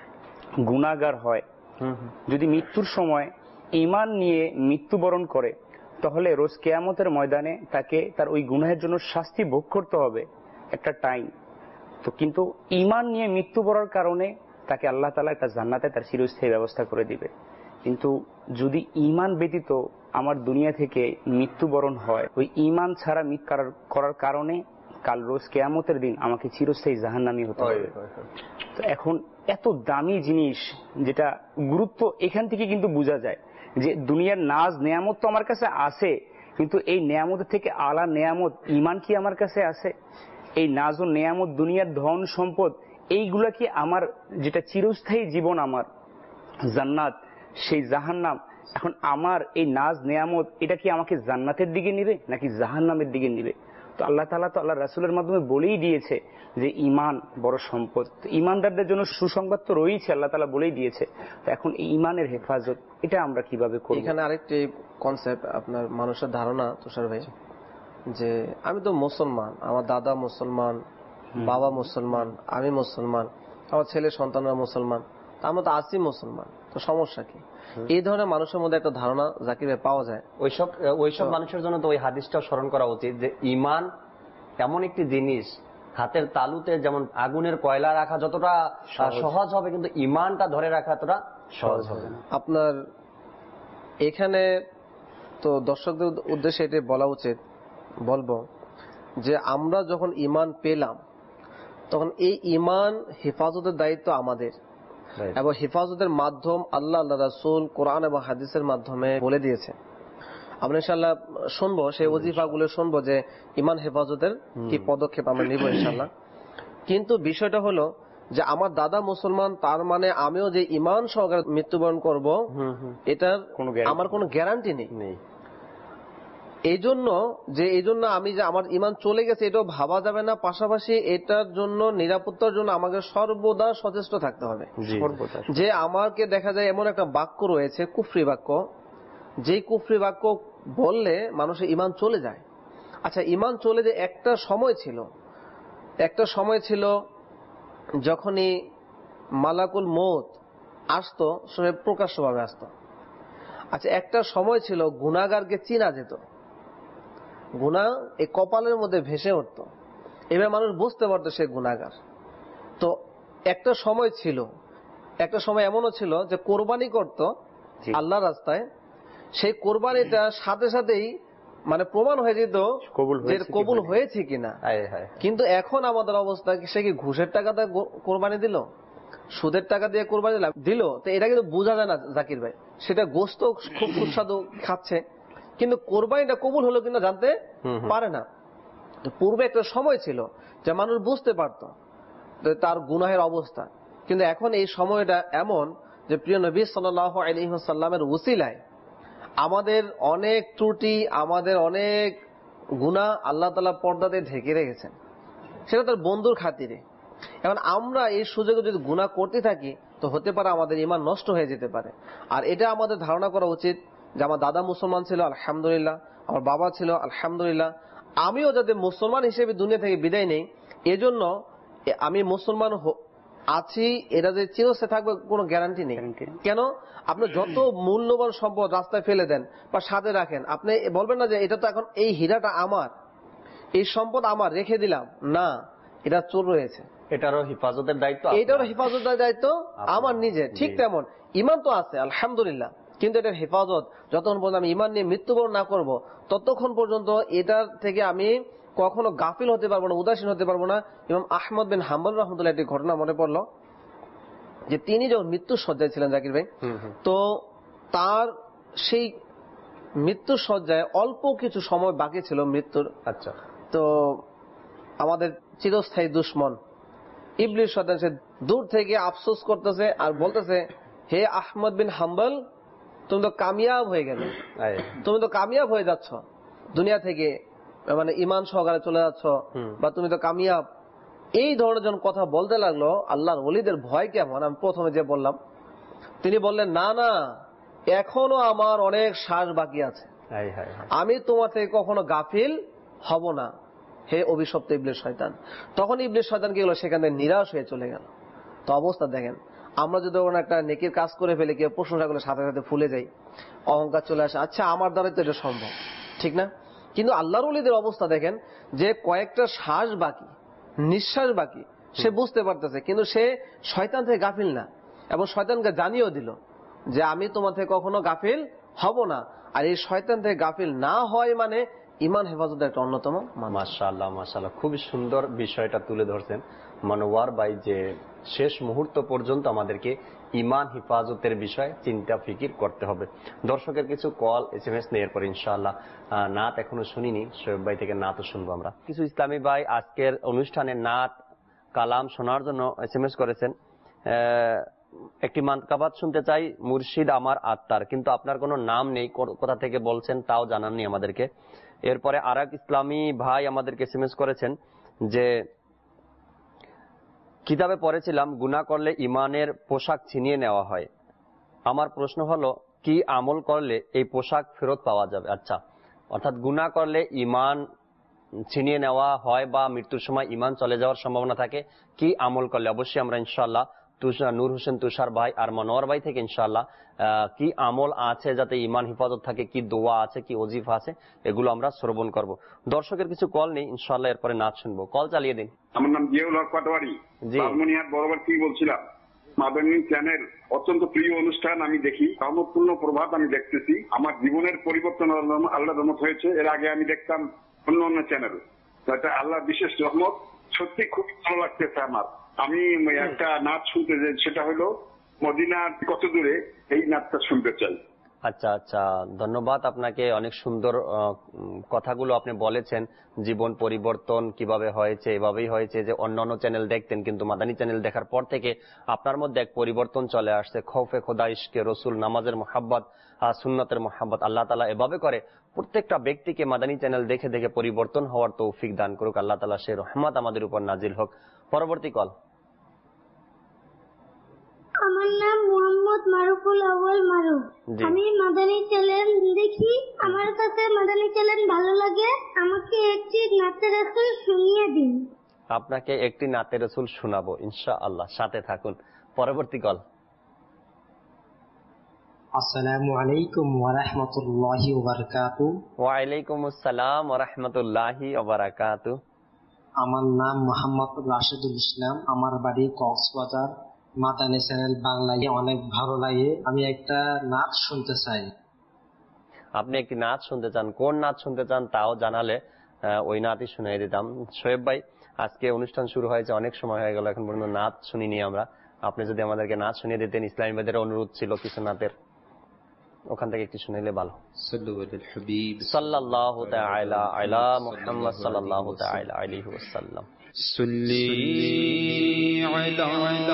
গুনাহগার হয়, যদি মৃত্যুর সময় ঈমান নিয়ে মৃত্যুবরণ করে, তাহলে রোজ কিয়ামতের ময়দানে তাকে তার ওই গুনাহের জন্য শাস্তি ভোগ করতে হবে একটা টাইম। তো কিন্তু ঈমান নিয়ে মৃত্যুবরণের কারণে তাকে আল্লাহ তাআলা একটা জান্নাতে তার চিরস্থায়ী ব্যবস্থা করে দিবে। কিন্তু যদি ঈমান ব্যতীত আমার দুনিয়া থেকে মৃত্যুবরণ হয়, ওই ঈমান ছাড়া মৃত্যু করার কারণে কাল রোজ কিয়ামতের দিন আমাকে চিরস্থায়ী জাহান্নামী হতে হবে। তো এখন এত দামি জিনিস, যেটা গুরুত্ব এখান থেকে কিন্তু বোঝা যায় যে দুনিয়ার নাজ নেয়ামত তো আমার কাছে আছে, কিন্তু এই নেয়ামতের থেকে আলা নেয়ামত ঈমান কি আমার কাছে আছে? এই নাজ ও নেয়ামত, দুনিয়ার ধন সম্পদ, এইগুলা কি আমার, যেটা চিরস্থায়ী জীবন আমার জান্নাত, সেই জাহান্নাম, এখন আমার এই নাজ নেয়ামত এটা কি আমাকে জান্নাতের দিকে নিবে নাকি জাহান্নামের দিকে নিবে? তো আল্লাহ তাআলা তো আল্লাহ রাসূলের মাধ্যমে বলেই দিয়েছে যে ঈমান বড় সম্পদ। ঈমানদারদের জন্য সুসংবাদ তো রয়েছে, আল্লাহ তাআলা বলেই দিয়েছে। তো এখন এই ঈমানের হেফাজত এটা আমরা কিভাবে করব? এখানে আরেকটি কনসেপ্ট আপনার মানুষের ধারণা, তুষার ভাই, যে আমি তো মুসলমান, আমার দাদা মুসলমান, বাবা মুসলমান, আমি মুসলমান, আমার ছেলে সন্তানরা মুসলমান, তা আমরা তো আছি মুসলমান, তো সমস্যা কি? এই ধরনের মানুষের মধ্যে একটা ধারণা জাকির ভাই পাওয়া যায়। ওইসব ওইসব মানুষের জন্য তো ওই হাদিসটাও স্মরণ করা উচিত যে ঈমান এমন একটি জিনিস, হাতের তালুতে যেমন আগুনের কয়লা রাখা যতটা সহজ হবে, কিন্তু ঈমানটা ধরে রাখা এতটা সহজ হবে না। আপনার এখানে তো দর্শকদের উদ্দেশ্যে এটা বলা উচিত, বলবো যে আমরা যখন ঈমান পেলাম, তখন এই ঈমান হেফাজতের দায়িত্ব আমাদের, এবং হেফাজতের মাধ্যম আল্লাহ, আল্লাহ রাসূল, কোরআন এবং হাদিসের মাধ্যমে বলে দিয়েছে। আমরা ইনশাআল্লাহ শুনবো, সেই ওজিফাগুলো শুনবো যে ঈমান হেফাজতের কি পদক্ষেপ আমরা নিব ইনশাআল্লাহ। কিন্তু বিষয়টা হলো যে আমার দাদা মুসলমান, তার মানে আমিও যে ঈমান সহকারে মৃত্যুবরণ করব, এটার আমার কোনো গ্যারান্টি নেই। এই জন্য যে এই জন্য আমি যে আমার ঈমান চলে গেছে এটাও ভাবা যাবে না, পাশাপাশি এটার জন্য নিরাপত্তার জন্য আমাকে সর্বদা সচেষ্ট থাকতে হবে। যে আমাকে দেখা যায় এমন একটা বাক্য রয়েছে, কুফরি বাক্য, যেই কুফরি বাক্য বললে মানুষের ঈমান চলে যায়। আচ্ছা, ঈমান চলে যে একটা সময় ছিল, একটা সময় ছিল যখনই মালাকুল মউত আসতো, সে প্রকাশ্যভাবে আসতো। আচ্ছা, একটা সময় ছিল গুনাহগারকে চিনা যেত, গুনাহ এই কপালের মধ্যে ভেসে উঠত, এবার মানুষ বুঝতে পারতো সে গুনাহগার। তো একটা সময় ছিল, একটা সময় এমনও ছিল যে কোরবানি করত আল্লাহর রাস্তায়, সেই কোরবানিটা সাথে সাথেই মানে প্রমাণ হয়ে যেত যে কবুল হয়েছে কিনা। কিন্তু এখন আমাদের অবস্থা, সে কি ঘুষের টাকা দিয়ে কোরবানি দিল, সুদের টাকা দিয়ে কোরবানি দিল, তো এটা কিন্তু বোঝা যায় না জাকির ভাই। সেটা গোশত খুব সুস্বাদু খাচ্ছে, কিন্তু কোরবানিটা কবুল হলো কিনা জানতে পারে না। পূর্বে একটা সময় ছিল যে মানুষ বুঝতে পারত তার গুনাহের অবস্থা, কিন্তু এখন এই সময়টা এমন যে প্রিয় নবী সাল্লাল্লাহু আলাইহি ওয়াসাল্লামের উসিলায় আমাদের অনেক ত্রুটি, আমাদের অনেক গুনাহ আল্লাহ তাআলা পর্দাতে ঢেকে রেখেছেন, সেটা তার বন্ধুর খাতিরে। এখন আমরা এই সুযোগে যদি গুনাহ করতে থাকি, তো হতে পারে আমাদের ঈমান নষ্ট হয়ে যেতে পারে। আর এটা আমাদের ধারণা করা উচিত যে আমার দাদা মুসলমান ছিল, আলহামদুলিল্লাহ, আমার বাবা ছিল, আলহামদুলিল্লাহ, আমিও যাতে মুসলমান হিসেবে দুনিয়া থেকে বিদায় নেই, এজন্য আমি মুসলমান আছি, এটা যে চিরস্থায়ী থাকবে কোনো গ্যারান্টি নেই। কেন? আপনি যত মূল্যবান সম্পদ রাস্তায় ফেলে দেন বা সাথে রাখেন, আপনি বলবেন না যে এটা তো এখন এই হীরাটা আমার, এই সম্পদ আমার, রেখে দিলাম। না, এটা চোর রয়েছে, এটারও হেফাজতের দায়িত্ব, এটারও হেফাজতের দায়িত্ব আমার নিজের। ঠিক তেমন ঈমান তো আছে আলহামদুলিল্লাহ, কিন্তু এটার হেফাজত যতক্ষণ পর্যন্ত আমি ইমান নিয়ে মৃত্যুবরণ না করব ততক্ষণ পর্যন্ত এটার থেকে আমি কখনো গাফিল হতে পারবো না, উদাসীন হতে পারবো না। ইমাম আহমদ বিন হাম্বল রহমতুল্লাহ একটি ঘটনা মনে পড়লো যে তিনি যখন মৃত্যুর শয্যায় ছিলেন জাকির ভাই, তো তার সেই মৃত্যুর শয্যায় অল্প কিছু সময় বাকি ছিল মৃত্যুর। আচ্ছা, তো আমাদের চিরস্থায়ী দুশ্মন ইবলিস শয়তান সে দূর থেকে আফসোস করতেছে আর বলতেছে, হে আহমদ বিন হাম্বল, তুমি তো কামিয়াব হয়ে গেলে, তুমি তো কামিয়াব হয়ে যাচ্ছ দুনিয়া থেকে, মানে ইমান সহকারে চলে যাচ্ছ, বা তুমি তো কামিয়াব। এই ধরনের যখন কথা বলতে লাগলো, আল্লাহর ওলিদের ভয় কেমন আমি প্রথমে যে বললাম, তিনি বললেন, না না, এখনো আমার অনেক শ্বাস বাকি আছে, আমি তোমার থেকে কখনো গাফিল হব না, হে অভিশপ্ত ইবলিস শয়তান। তখন ইবলিস শয়তান কি হলো, সেখান থেকে নিরাশ হয়ে চলে গেল। তো অবস্থা দেখেন, আমরা যদি একটা নেকির কাজ করে ফেলি, কেউ প্রশংসা করলে সাথে সাথে ফুলে যাই, অহংকার চলে আসে, আচ্ছা আমার দ্বারাই তো এটা সম্ভব, ঠিক না? কিন্তু আল্লাহর ওলিদের অবস্থা দেখেন, যে কয়েকটা শ্বাস বাকি, নিঃশ্বাস বাকি, সে বুঝতে পারতেছে, কিন্তু সে শয়তান থেকে গাফিল না, এবং শয়তানকে জানিয়েও দিল যে আমি তোমার থেকে কখনো গাফিল হব না। আর এই শয়তান থেকে গাফিল না হয় মানে ইমান হেফাজতের একটা অন্যতম। মাশাআল্লাহ, মাশাআল্লাহ, খুবই সুন্দর বিষয়টা তুলে ধরছেন মনোয়ার ভাই, যে শেষ মুহূর্ত পর্যন্ত আমাদেরকে ইমান হেফাজতের বিষয়ে চিন্তা ফিকির করতে হবে। দর্শকের কিছু কল এস এম এস নিয়ে এরপর ইনশাআল্লাহ নাত এখনো শুনিনি, শোয়েব ভাই থেকে নাতও শুনবো আমরা। কিছু ইসলামী ভাই আজকের অনুষ্ঠানে নাত কালাম শোনার জন্য এস এম এস করেছেন। একটি মানকাবাত শুনতে চাই, মুর্শিদ আমার আত্মার, কিন্তু আপনার কোনো নাম নেই, কোথা থেকে বলছেন তাও জানাননি আমাদেরকে। এরপরে আর এক ইসলামী ভাই আমাদেরকে এস এম এস করেছেন যে কিতাবে পড়েছিলাম গুনাহ করলে ইমানের পোশাক ছিনিয়ে নেওয়া হয়। আমার প্রশ্ন হলো, কি আমল করলে এই পোশাক ফেরত পাওয়া যাবে? আচ্ছা, অর্থাৎ গুনাহ করলে ইমান ছিনিয়ে নেওয়া হয় বা মৃত্যুর সময় ইমান চলে যাওয়ার সম্ভাবনা থাকে, কি আমল করলে? অবশ্যই আমরা ইনশাআল্লাহ নূর হোসেন তুষার ভাই আর মনোয়ার ভাই থেকে ইনশাআল্লাহ কি আমল আছে যাতে ইমান হেফাজত থাকে, কি দোয়া আছে, কি ওজিফা আছে, এগুলো আমরা শ্রবণ করব। দর্শকের কিছু কল নেই, ইনশাআল্লাহ এরপরে নাচ শুনবো। কল চালিয়ে দিন। আমার নাম জিয়াউল হক পাটোয়ারি, লালমনিরহাট বরাবর কি বলছিলাম। মাদানী চ্যানেল অত্যন্ত প্রিয় অনুষ্ঠান, আমি দেখি, রহমতপূর্ণ প্রভাব আমি দেখতেছি। আমার জীবনের পরিবর্তন আল্লাহর রহমত হয়েছে। এর আগে আমি দেখতাম অন্য অন্য চ্যানেল, এটা আল্লাহর বিশেষ রহমত। সত্যি খুব ভালো লাগতেছে আমার। আমি একটা নাচ শুনতে চাই, সেটা হলো মদিনার কত দূরে, এই নাচটা শুনতে চাই। আচ্ছা আচ্ছা, ধন্যবাদ আপনাকে, অনেক সুন্দর কথাগুলো আপনি বলেছেন। জীবন পরিবর্তন কিভাবে হয়েছে, এভাবেই হয়েছে যে অন্য অন্য চ্যানেল দেখতেন, কিন্তু মাদানী চ্যানেল দেখার পর থেকে আপনার মধ্যে এক পরিবর্তন চলে আসছে। খৌফে খোদা, ইশকে রসুল, নামাজের মোহাব্বত, সুন্নতের মোহাব্বত। আল্লাহ তাআলা এভাবে করে প্রত্যেকটা ব্যক্তিকে মাদানী চ্যানেল দেখে দেখে পরিবর্তন হওয়ার তৌফিক দান করুক। আল্লাহ তাআলা সেই রহমত আমাদের উপর নাজিল হোক। পরবর্তী কল। আমার নাম মোহাম্মদ মারুফুল আউয়াল মারুফ। আমি মাদানী চ্যানেল দেখি, আমার কাছে মাদানী চ্যানেল ভালো লাগে। আমাকে একটি নাতে রাসূল শুনিয়ে দিন। আপনাকে একটি নাতে রাসূল শোনাবো ইনশাআল্লাহ, সাথে থাকুন। পরবর্তী কল। আসসালামু আলাইকুম ওয়া রাহমাতুল্লাহি ওয়া বারাকাতুহু। ওয়া আলাইকুম আসসালাম ওয়া রাহমাতুল্লাহি ওয়া বারাকাতুহু। আমার নাম মোহাম্মদ রাশিদুল ইসলাম, আমার বাড়ি কক্সবাজার। মাদানী চ্যানেল বাংলায় অনেক ভালো লাগে। আমি একটা নাচ শুনতে চাই। আপনি একটি নাচ শুনতে চান, কোন নাচ শুনতে চান তাও জানালে ওই নাচই শুনিয়ে দিতাম। শোয়েব ভাই, আজকে অনুষ্ঠান শুরু হয়েছে, অনেক সময় হয়ে গেল, এখন পর্যন্ত নাচ শুনিনি আমরা। আপনি যদি আমাদেরকে নাচ শুনিয়ে দিতেন, ইসলামী ভাইদের অনুরোধ ছিল কিছু নাচের, ওখান থেকে একটু শুনাইলে ভালো। সাল্লাল্লাহু তাআলা আলা মুহাম্মদ সাল্লাল্লাহু তাআলা আলাইহি ওয়াসাল্লাম। صلی علی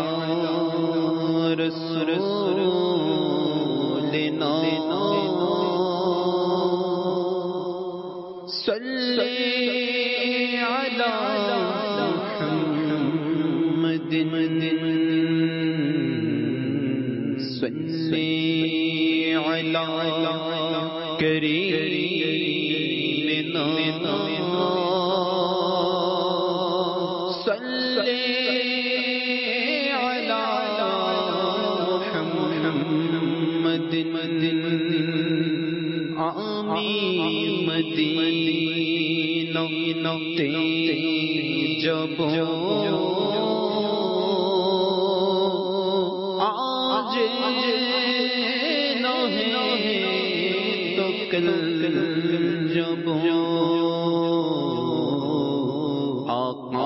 رسولنا صلی علی محمد صلی علی کریمنا মদিনা তে যাব আজ নহে कल जब आका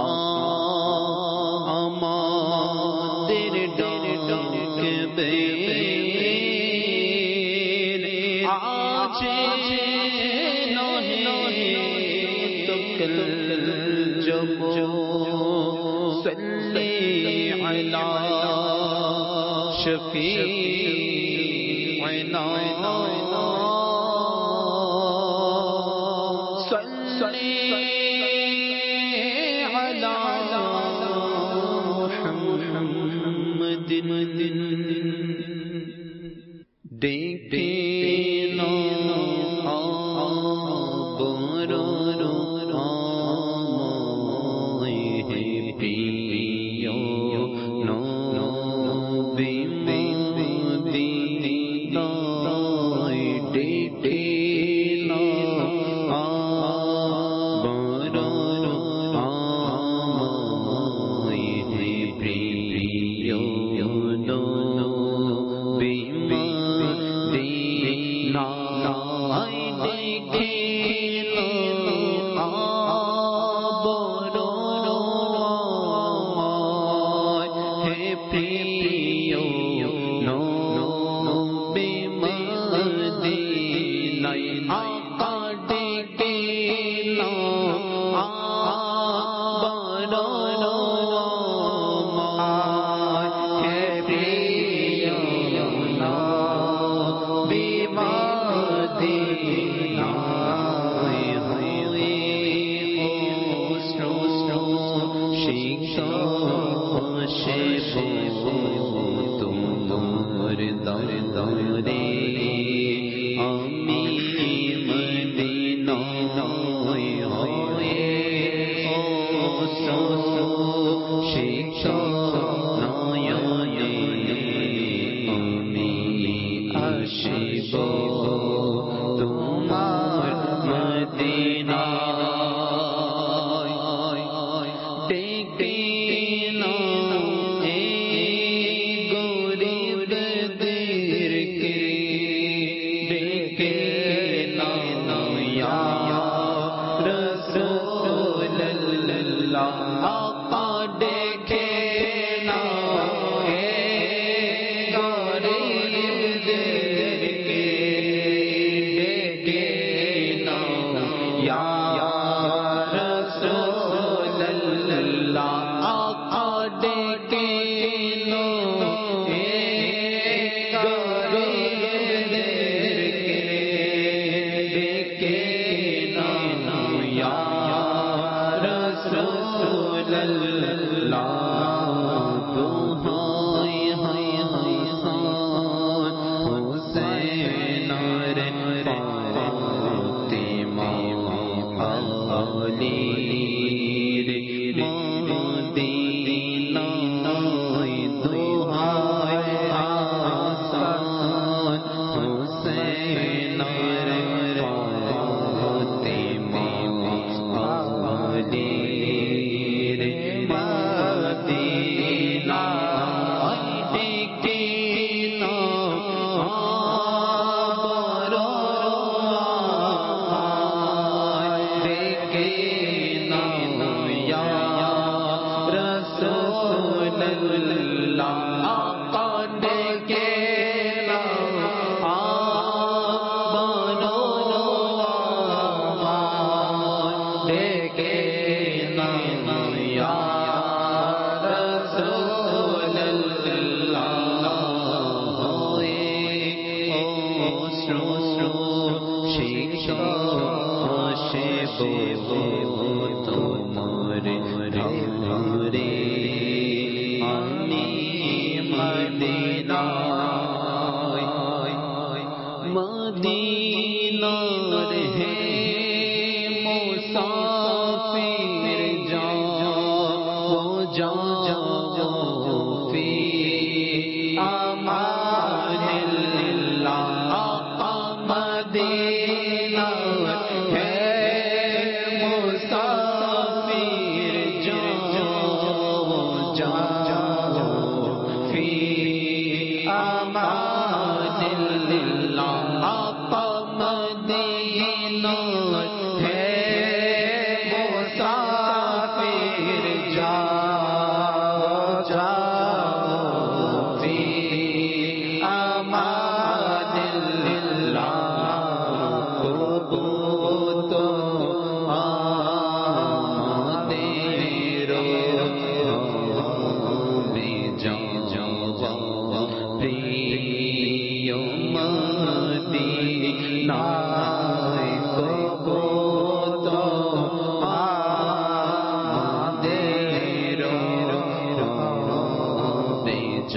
আমাদের ডাকবে আজ নহে তো কল जब सल्ले अला शफीअना सल्ले अला मुहम्मदिन देखे ना मदीना है मुसाफिर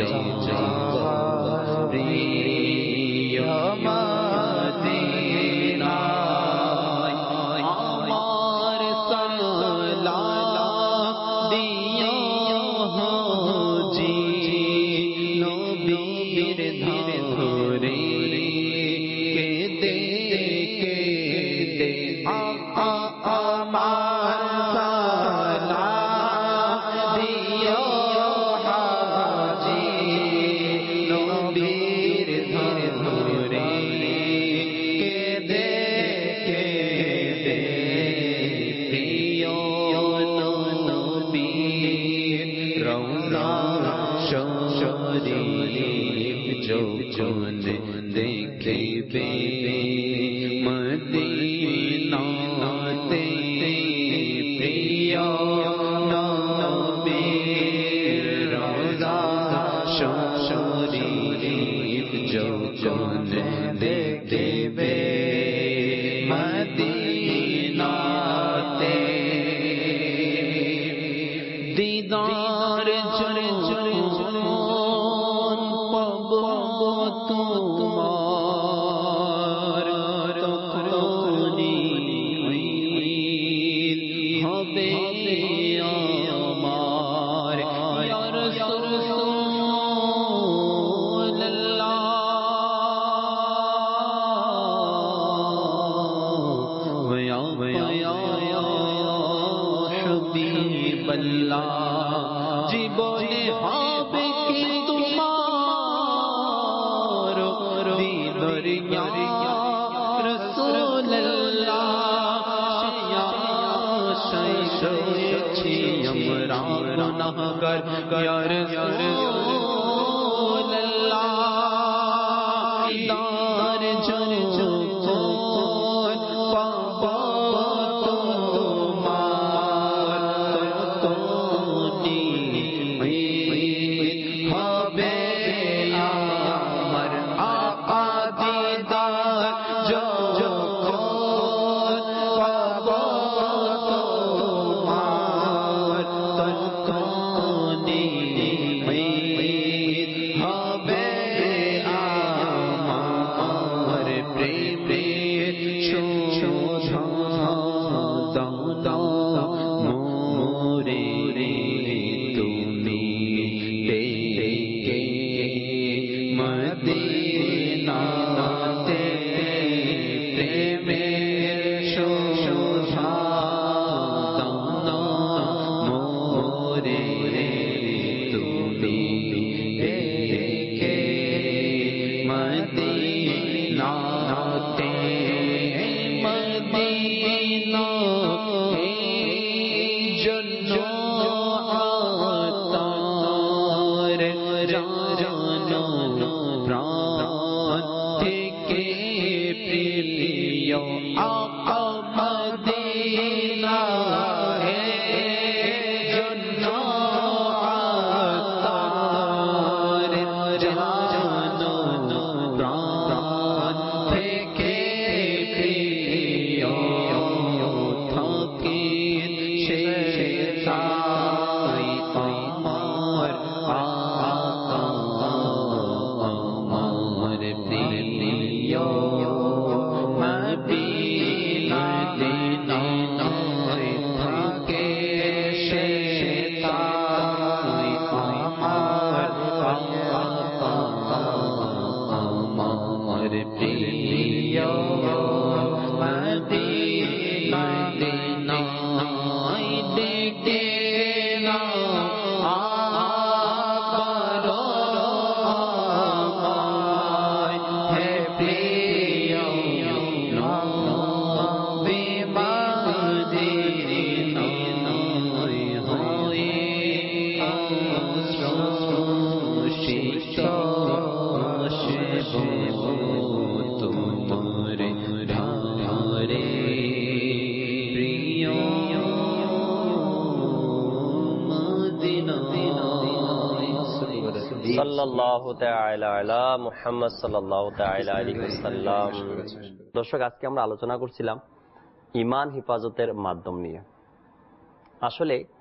দর্শক, আজকে আমরা আলোচনা করছিলাম ঈমান হেফাজতের মাধ্যম নিয়ে। আসলে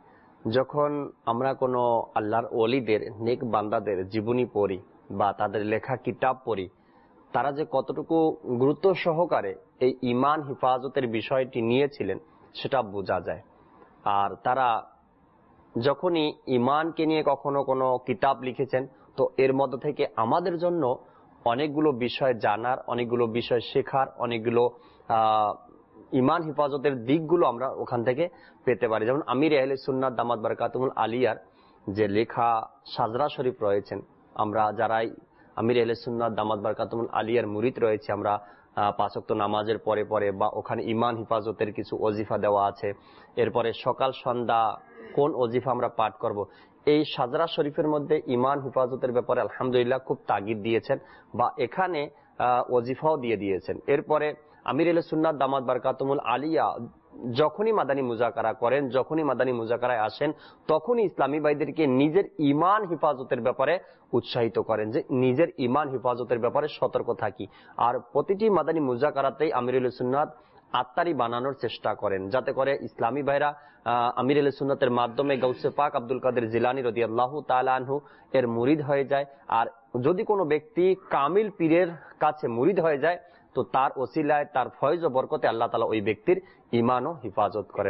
যখন আমরা কোনো আল্লাহর ওলিদের নেক বান্দাদের জীবনী পড়ি বা তাদের লেখা কিতাব পড়ি, তারা যে কতটুকু গুরুত্ব সহকারে এই ঈমান হিফাজতের বিষয়টি নিয়েছিলেন সেটা বোঝা যায়। আর তারা যখনই ঈমানকে নিয়ে কখনো কোনো কিতাব লিখেছেন, তো এর মধ্য থেকে আমাদের জন্য অনেকগুলো বিষয় জানার, অনেকগুলো বিষয় শেখার, অনেকগুলো আহ ঈমান হিফাজতের দিকগুলো আমরা ওখান থেকে পেতে পারি। যেমন আমির আহলে সুন্নাত দামাত বারাকাতুহুল আলিয়ার যে লেখা সাজরা শরীফ রয়েছেন, আমরা যারাই আমির আহলে সুন্নাত দামাত বারাকাতুহুল আলিয়ার মুরিদ রয়েছে, আমরা পাঁচ ওয়াক্ত নামাজের পরে পরে বা ওখানে ঈমান হিফাজতের কিছু ওজিফা দেওয়া আছে, এরপরে সকাল সন্ধ্যা কোন ওজিফা আমরা পাঠ করব, এই সাজরা শরীফের মধ্যে ঈমান হিফাজতের ব্যাপারে আলহামদুলিল্লাহ খুব তাগিদ দিয়েছেন বা এখানে ওজিফাও দিয়ে দিয়েছেন। এরপরে আমির আহলে সুন্নাত দামাত বারাকাতুহুল আলিয়া যখনই মাদানী মুজাকারা করেন, যখনই মাদানী মুজাকারায় আসেন, তখনই ইসলামী ভাইদেরকে নিজের ঈমান হিফাজতের ব্যাপারে উৎসাহিত করেন যে নিজের ঈমান হিফাজতের ব্যাপারে সতর্ক থাকি। আর প্রতিটি মাদানী মুজাকারাতেই আমির আহলে সুন্নাত আত্মারি বানানোর চেষ্টা করেন, যাতে করে ইসলামী ভাইরা আমির আহলে সুন্নাতের মাধ্যমে গাউসে পাক আব্দুল কাদের জিলানী রাদিয়াল্লাহু তাআলা আনহু এর মুরিদ হয়ে যায়। আর যদি কোনো ব্যক্তি কামিল পীরের কাছে মুরিদ হয়ে যায়, তো তার ওসিলায়, তার ফয়েজ ও বরকতে আল্লাহ তাআলা ওই ব্যক্তির ঈমানও হিফাজত করেন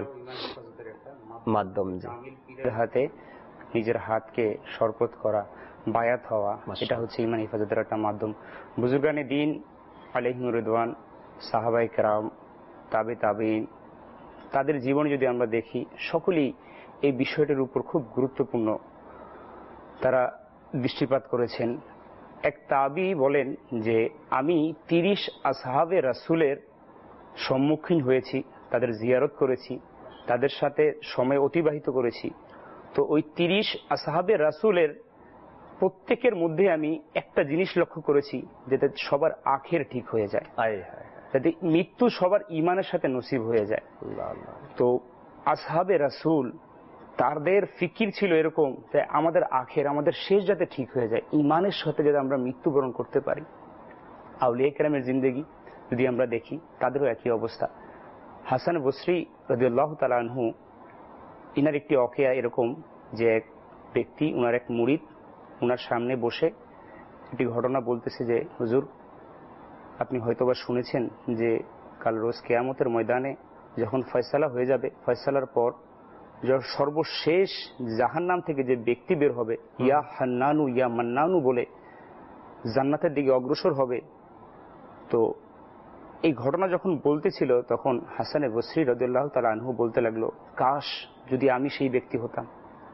মাধ্যম। পীরের হাতে নিজের হাতকে শরবত করা, বায়াত হওয়া, এটা হচ্ছে ঈমান হিফাজতের একটা মাধ্যম। বুজুর্গানে দ্বীন আলাইহিম রিদওয়ান, সাহাবায়ে কেরাম, তাবে তাবেঈন, তাদের জীবনে যদি আমরা দেখি, সকলেই এই বিষয়টির উপর খুব গুরুত্বপূর্ণ তারা দৃষ্টিপাত করেছেন। এক তাবী বলেন যে আমি তিরিশ আসহাবে রাসূলের সম্মুখীন হয়েছি, তাদের জিয়ারত করেছি, তাদের সাথে সময় অতিবাহিত করেছি। তো ওই তিরিশ আসহাবে রাসূলের প্রত্যেকের মধ্যে আমি একটা জিনিস লক্ষ্য করেছি, যাতে সবার আখের ঠিক হয়ে যায়, যাতে মৃত্যু সবার ঈমানের সাথে নসিব হয়ে যায়। তো আসহাবে রাসূল তাদের ফিকির ছিল এরকম যে আমাদের আখের, আমাদের শেষ যাতে ঠিক হয়ে যায়, ঈমানের সাথে যাতে আমরা মৃত্যুবরণ করতে পারি। আউলিয়া কেরামের জিন্দেগি যদি আমরা দেখি, তাদেরও একই অবস্থা। হাসান বসরি রাদিয়াল্লাহু তাআলা আনহু, ইনার একটি ওয়াকিয়া এরকম যে এক ব্যক্তি, উনার এক মুরিদ উনার সামনে বসে একটি ঘটনা বলতেছে যে হুজুর, আপনি হয়তোবা শুনেছেন যে কাল রোজ কিয়ামতের ময়দানে যখন ফয়সালা হয়ে যাবে, ফয়সালার পর সর্বশেষ জাহান্নাম থেকে যে ব্যক্তি বের হবে, ইয়া হান্নানু ইয়া মান্নানু বলে জান্নাতের দিকে অগ্রসর হবে। তো এই ঘটনা যখন বলতেছিল, তখন হাসানে বসরি রাদিয়াল্লাহু তাআলা আনহু বলতে লাগলো, কাশ যদি আমি সেই ব্যক্তি হতাম,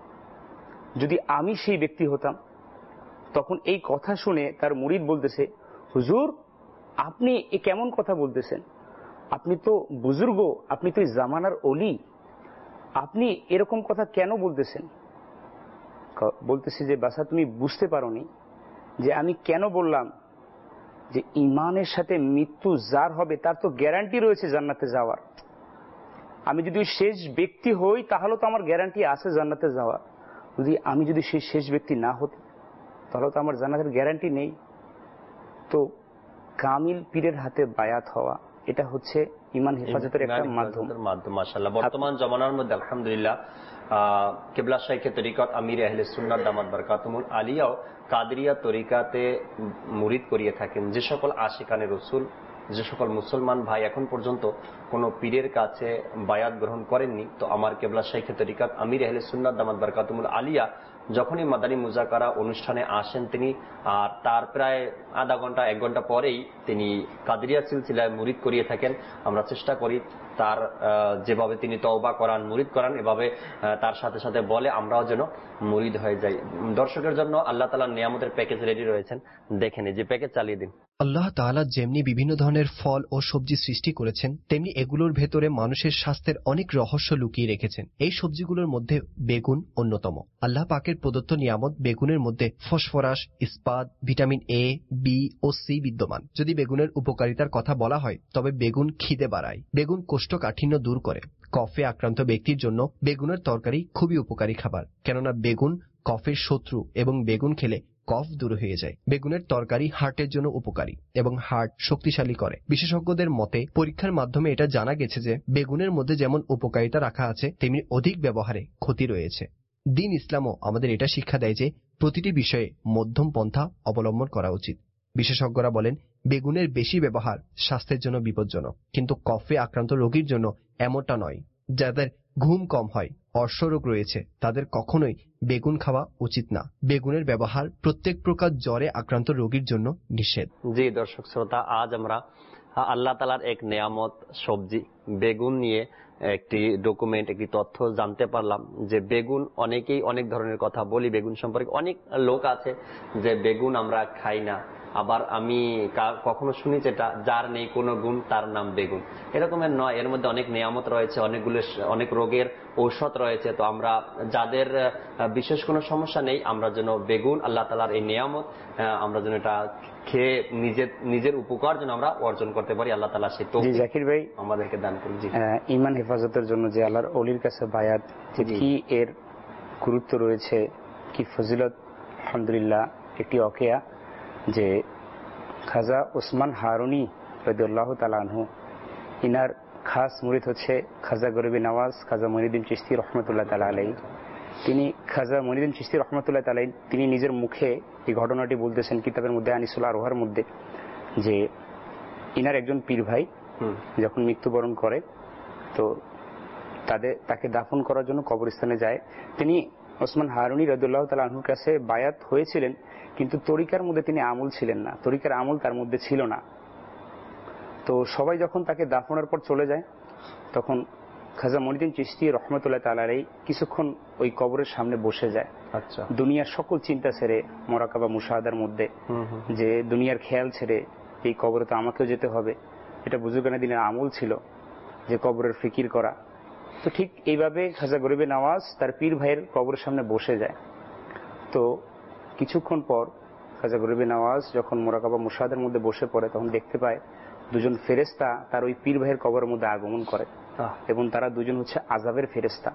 যদি আমি সেই ব্যক্তি হতাম। তখন এই কথা শুনে তার মুরিদ বলতেছে, হুজুর আপনি এ কেমন কথা বলতেছেন, আপনি তো বুজুর্গ, আপনি তো জামানার ওলি, আপনি এরকম কথা কেন বলতেছেন? বলতেছে যে বাসা, তুমি বুঝতে পারোনি যে আমি কেন বললাম যে ঈমানের সাথে মৃত্যু যার হবে তার তো গ্যারান্টি রয়েছে জান্নাতে যাওয়ার। আমি যদি শেষ ব্যক্তি হই তাহলে তো আমার গ্যারান্টি আছে জান্নাতে যাওয়ার। যদি আমি যদি সেই শেষ ব্যক্তি না হতে, তাহলে তো আমার জান্নাতের গ্যারান্টি নেই। তো কামিল পীরের হাতে বায়াত হওয়া, এটা হচ্ছে ঈমান হেফাজতের একটা মাধ্যম। মাশাআল্লাহ, বর্তমান জামানার মধ্যে আলহামদুলিল্লাহ কিবলা শাইখে তরিকত আমির আহলে সুন্নাত দামাত বারাকাতুহুল আলিয়াও কাদরিয়া তরিকাতে মুরিদ করিয়ে থাকেন। যে সকল আশিকানে রাসূল, যে সকল মুসলমান ভাই এখন পর্যন্ত কোন পীরের কাছে বায়াত গ্রহণ করেননি, তো আমার কিবলা শাইখে তরিকত আমির আহলে সুন্নাত দামাত বারাকাতুহুল আলিয়া যখনই মাদানী মুজাকারা অনুষ্ঠানে আসেন, তিনি আর তার প্রায় আধা ঘন্টা এক ঘন্টা পরেই তিনি কাদরিয়া সিলসিলায় মুরিদ করিয়ে থাকেন। আমরা চেষ্টা করি তার যেভাবে তিনি তওবা করান, মুরিদ করান, এভাবে তার সাথে সাথে বলে আমরাও যেন মুরিদ হয়ে যাই। দর্শকের জন্য আল্লাহ তাআলার নিয়ামতের প্যাকেজ রেডি রয়েছেন, দেখেন যে প্যাকেজ চালিয়ে দিন। আল্লাহ তাআলা যেমনি বিভিন্ন ধরনের ফল ও সবজি সৃষ্টি করেছেন, তেমনি এগুলোর ভেতরে মানুষের স্বাস্থ্যের অনেক রহস্য লুকিয়ে রেখেছেন। এই সবজিগুলোর মধ্যে বেগুন অন্যতম। আল্লাহ পাকের প্রদত্ত নিয়ামত বেগুনের মধ্যে ফসফরাস, ইস্পাত, ভিটামিন এ, বি ও সি বিদ্যমান। যদি বেগুনের উপকারিতার কথা বলা হয়, তবে বেগুন খিদে বাড়ায়, বেগুন কোষ্ঠকাঠিন্য দূর করে। কফে আক্রান্ত ব্যক্তির জন্য বেগুনের তরকারি খুবই উপকারী খাবার, কেননা বেগুন কফের শত্রু এবং বেগুন খেলে কফ দূর হয়ে যায়। বেগুনের তরকারি হার্টের জন্য উপকারী এবং হার্ট শক্তিশালী করে। বিশেষজ্ঞদের মতে পরীক্ষার মাধ্যমে এটা জানা গেছে যে বেগুনের মধ্যে যেমন উপকারিতা রাখা আছে তেমনি অধিক ব্যবহারে ক্ষতি রয়েছে। দ্বীন ইসলামও আমাদের এটা শিক্ষা দেয় যে প্রতিটি বিষয়ে মধ্যম পন্থা অবলম্বন করা উচিত। বিশেষজ্ঞরা বলেন বেগুনের বেশি ব্যবহার স্বাস্থ্যের জন্য বিপজ্জনক, কিন্তু কফে আক্রান্ত রোগীর জন্য এমনটা নয়। যাদের ঘুম কম হয়, অর্শরোগ রয়েছে, তাদের কখনোই বেগুন খাওয়া উচিত না। বেগুনের ব্যবহার প্রত্যেক প্রকার জ্বরে আক্রান্ত রোগীর জন্য নিষেধ। জি দর্শক শ্রোতা, আজ আমরা আল্লাহ তাআলার এক নেয়ামত সবজি বেগুন নিয়ে একটি ডকুমেন্ট, একটি তথ্য জানতে পারলাম যে বেগুন, অনেকেই অনেক ধরনের কথা বলি বেগুন সম্পর্কে। অনেক লোক আছে যে বেগুন আমরা খাই না, আবার আমি কখনো শুনি যেটা যার নেই কোনো গুণ তার নাম বেগুন। এরকমের নয়, এর মধ্যে অনেক নিয়ামত রয়েছে, অনেকগুলো অনেক রোগের ঔষধ রয়েছে। তো আমরা যাদের বিশেষ কোনো সমস্যা নেই, আমরা যেন বেগুন আল্লাহ তাআলার এই নিয়ামত, আমরা যেন এটা খেয়ে নিজের নিজের উপকার যেন আমরা অর্জন করতে পারি। আল্লাহ তাআলা সেই তৌফিক জাকির ভাই আমাদেরকে দান করুন। জি, ঈমান হেফাজতের জন্য যে আল্লাহর ওলির কাছে বায়াত, কি এর গুরুত্ব রয়েছে, কি ফজিলত, আলহামদুলিল্লাহ একটি ওয়াকিয়া যে খাজা ওসমান হারুনি রাদিয়াল্লাহু তাআলা আনহু, ইনার খাস মুরিদ হচ্ছে খাজা গরিবি নওয়াজ খাজা মঈনুদ্দিন চিশতি রহমতুল্লাহ তাআলা আলাইহি। তিনি খাজা মঈনুদ্দিন চিশতি রহমতুল্লাহ তাআলা আলাইহি তিনি নিজের মুখে এই ঘটনাটি বলতেছেন কিতাবের মধ্যে আনিসুল আরওয়ার মধ্যে, যে ইনার একজন পীর ভাই যখন মৃত্যুবরণ করে তো তাদের তাকে দাফন করার জন্য কবরস্থানে যায়। তিনি ওসমান হারুনি রাদিয়াল্লাহু তাআলা আনহুর কাছে বায়াত হয়েছিলেন, কিন্তু তরিকার মধ্যে তিনি আমল ছিলেন না, তরিকার আমল তার মধ্যে ছিল না। তো সবাই যখন তাকে দাফনের পর চলে যায়, তখন খাজা মঈনুদ্দিন চিশতি রহমতুল্লাহ তাআলা আলাইহি কিছুক্ষণ ওই কবরের সামনে বসে যায়। আচ্ছা, দুনিয়ার সকল চিন্তা ছেড়ে, মুরাকাবা মুশাহাদার মধ্যে, যে দুনিয়ার খেয়াল ছেড়ে এই কবরে তো আমাকেও যেতে হবে, এটা বুজুর্গানে দিনের আমল ছিল যে কবরের ফিকির করা। তো ঠিক এইভাবে খাজা গরিবে নওয়াজ তার পীর ভাইয়ের কবরের সামনে বসে যায়। তো কিছুক্ষণ পর খাজা গরিবে নওয়াজ যখন মুরাকাবা মুশাহাদার মধ্যে বসে পড়ে, তখন দেখতে পায় দুজন ফেরেশতা তার ওই পীর ভাইয়ের কবরের মধ্যে আগমন করে, এবং তারা দুজন হচ্ছে আযাবের ফেরেশতা।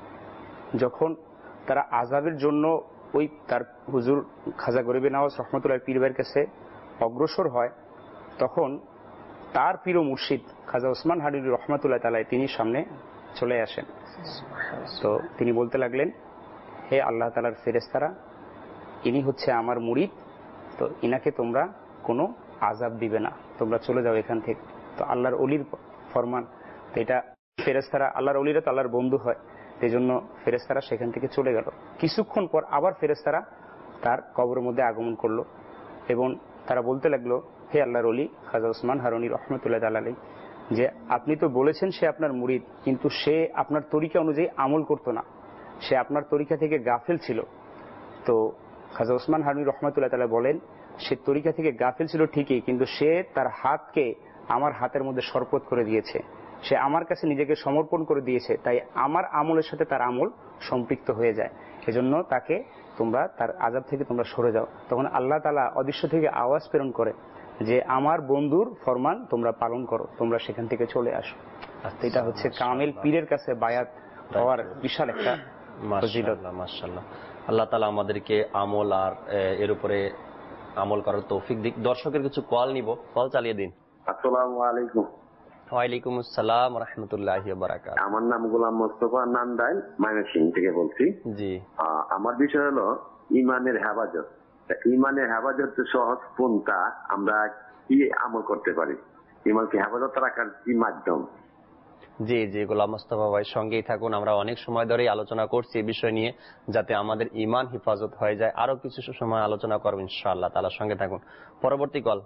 যখন তারা আযাবের জন্য ওই তার হুজুর খাজা গরিবে নওয়াজ রহমতুল্লাহ পীর ভাইয়ের কাছে অগ্রসর হয়, তখন তার পীর ও মুর্শিদ খাজা ওসমান হারুনি রহমতুল্লাহ তাআলা তিনি সামনে চলে আসেন। তো তিনি বলতে লাগলেন, হে আল্লাহ তাআলার ফেরেশতারা, ইনি হচ্ছে আমার মুরিদ, তো ইনাকে তোমরা কোনো আযাব দিবে না, তোমরা চলে যাও এখান থেকে। তো আল্লাহর ওলির ফরমান, তো এটা ফেরেশতারা, আল্লাহর ওলিরা তো আল্লাহর বন্ধু হয়, এই জন্য ফেরেশতারা সেখান থেকে চলে গেল। কিছুক্ষণ পর আবার ফেরেশতারা তার কবরের মধ্যে আগমন করলো এবং তারা বলতে লাগলো, হে আল্লাহর ওলি খাজা ওসমান হারুনি রহমতুল্লাহ তাআলা আলাইহি, যে আপনি তো বলেছেন সে আপনার মুরিদ, কিন্তু সে আপনার তরিকা অনুযায়ী আমল করতো না, সে আপনার তরিকা থেকে গাফেল ছিল। তো খাজা ওসমান হারুনি রহমতুল্লাহ তাআলা বলেন, সে তরিকা থেকে গাফেল ছিল ঠিকই, কিন্তু সে তার হাতকে আমার হাতের মধ্যে শরবত করে দিয়েছে, সে আমার কাছে নিজেকে সমর্পণ করে দিয়েছে, তাই আমার আমলের সাথে তার আমল সম্পৃক্ত হয়ে যায়, এজন্য তাকে তোমরা তার আযাব থেকে তোমরা সরে যাও। তখন আল্লাহ তাআলা অদৃশ্য থেকে আওয়াজ প্রেরণ করে যে আমার বন্ধুর ফরমান তোমরা পালন করো, তোমরা সেখান থেকে চলে আসো। এটা হচ্ছে কামেল পীরের কাছে বায়াত হওয়ার বিশাল একটা ফজিলত। মাশাআল্লাহ, আল্লাহ তাআলা আমাদেরকে আমল আর এর উপরে আমল করার তৌফিক দিক। দর্শকের কিছু কল নিব, কল চালিয়ে দিন। আসসালামু আলাইকুম। ওয়ালাইকুম আসসালাম ওয়া রাহমাতুল্লাহি ওয়া বারাকাতুহু। আমার নাম গোলাম মোস্তফা নান্দাইল, ময়মনসিংহ থেকে বলছি। জি, আমার বিষয় হলো ইমানের হেফাজত। ইমানের হেফাজত সহজ পন্থা আমরা কি আমল করতে পারি, ইমানকে হেফাজত রাখার কি মাধ্যম? জি জি গোলাম মোস্তফা ভাই, সঙ্গেই থাকুন। আমরা অনেক সময় ধরেই আলোচনা করছি এই বিষয় নিয়ে, যাতে আমাদের ইমান হেফাজত হয়ে যায়। আরো কিছু সময় আলোচনা করবো ইনশাআল্লাহ তাআলা, সঙ্গে থাকুন। পরবর্তী কল।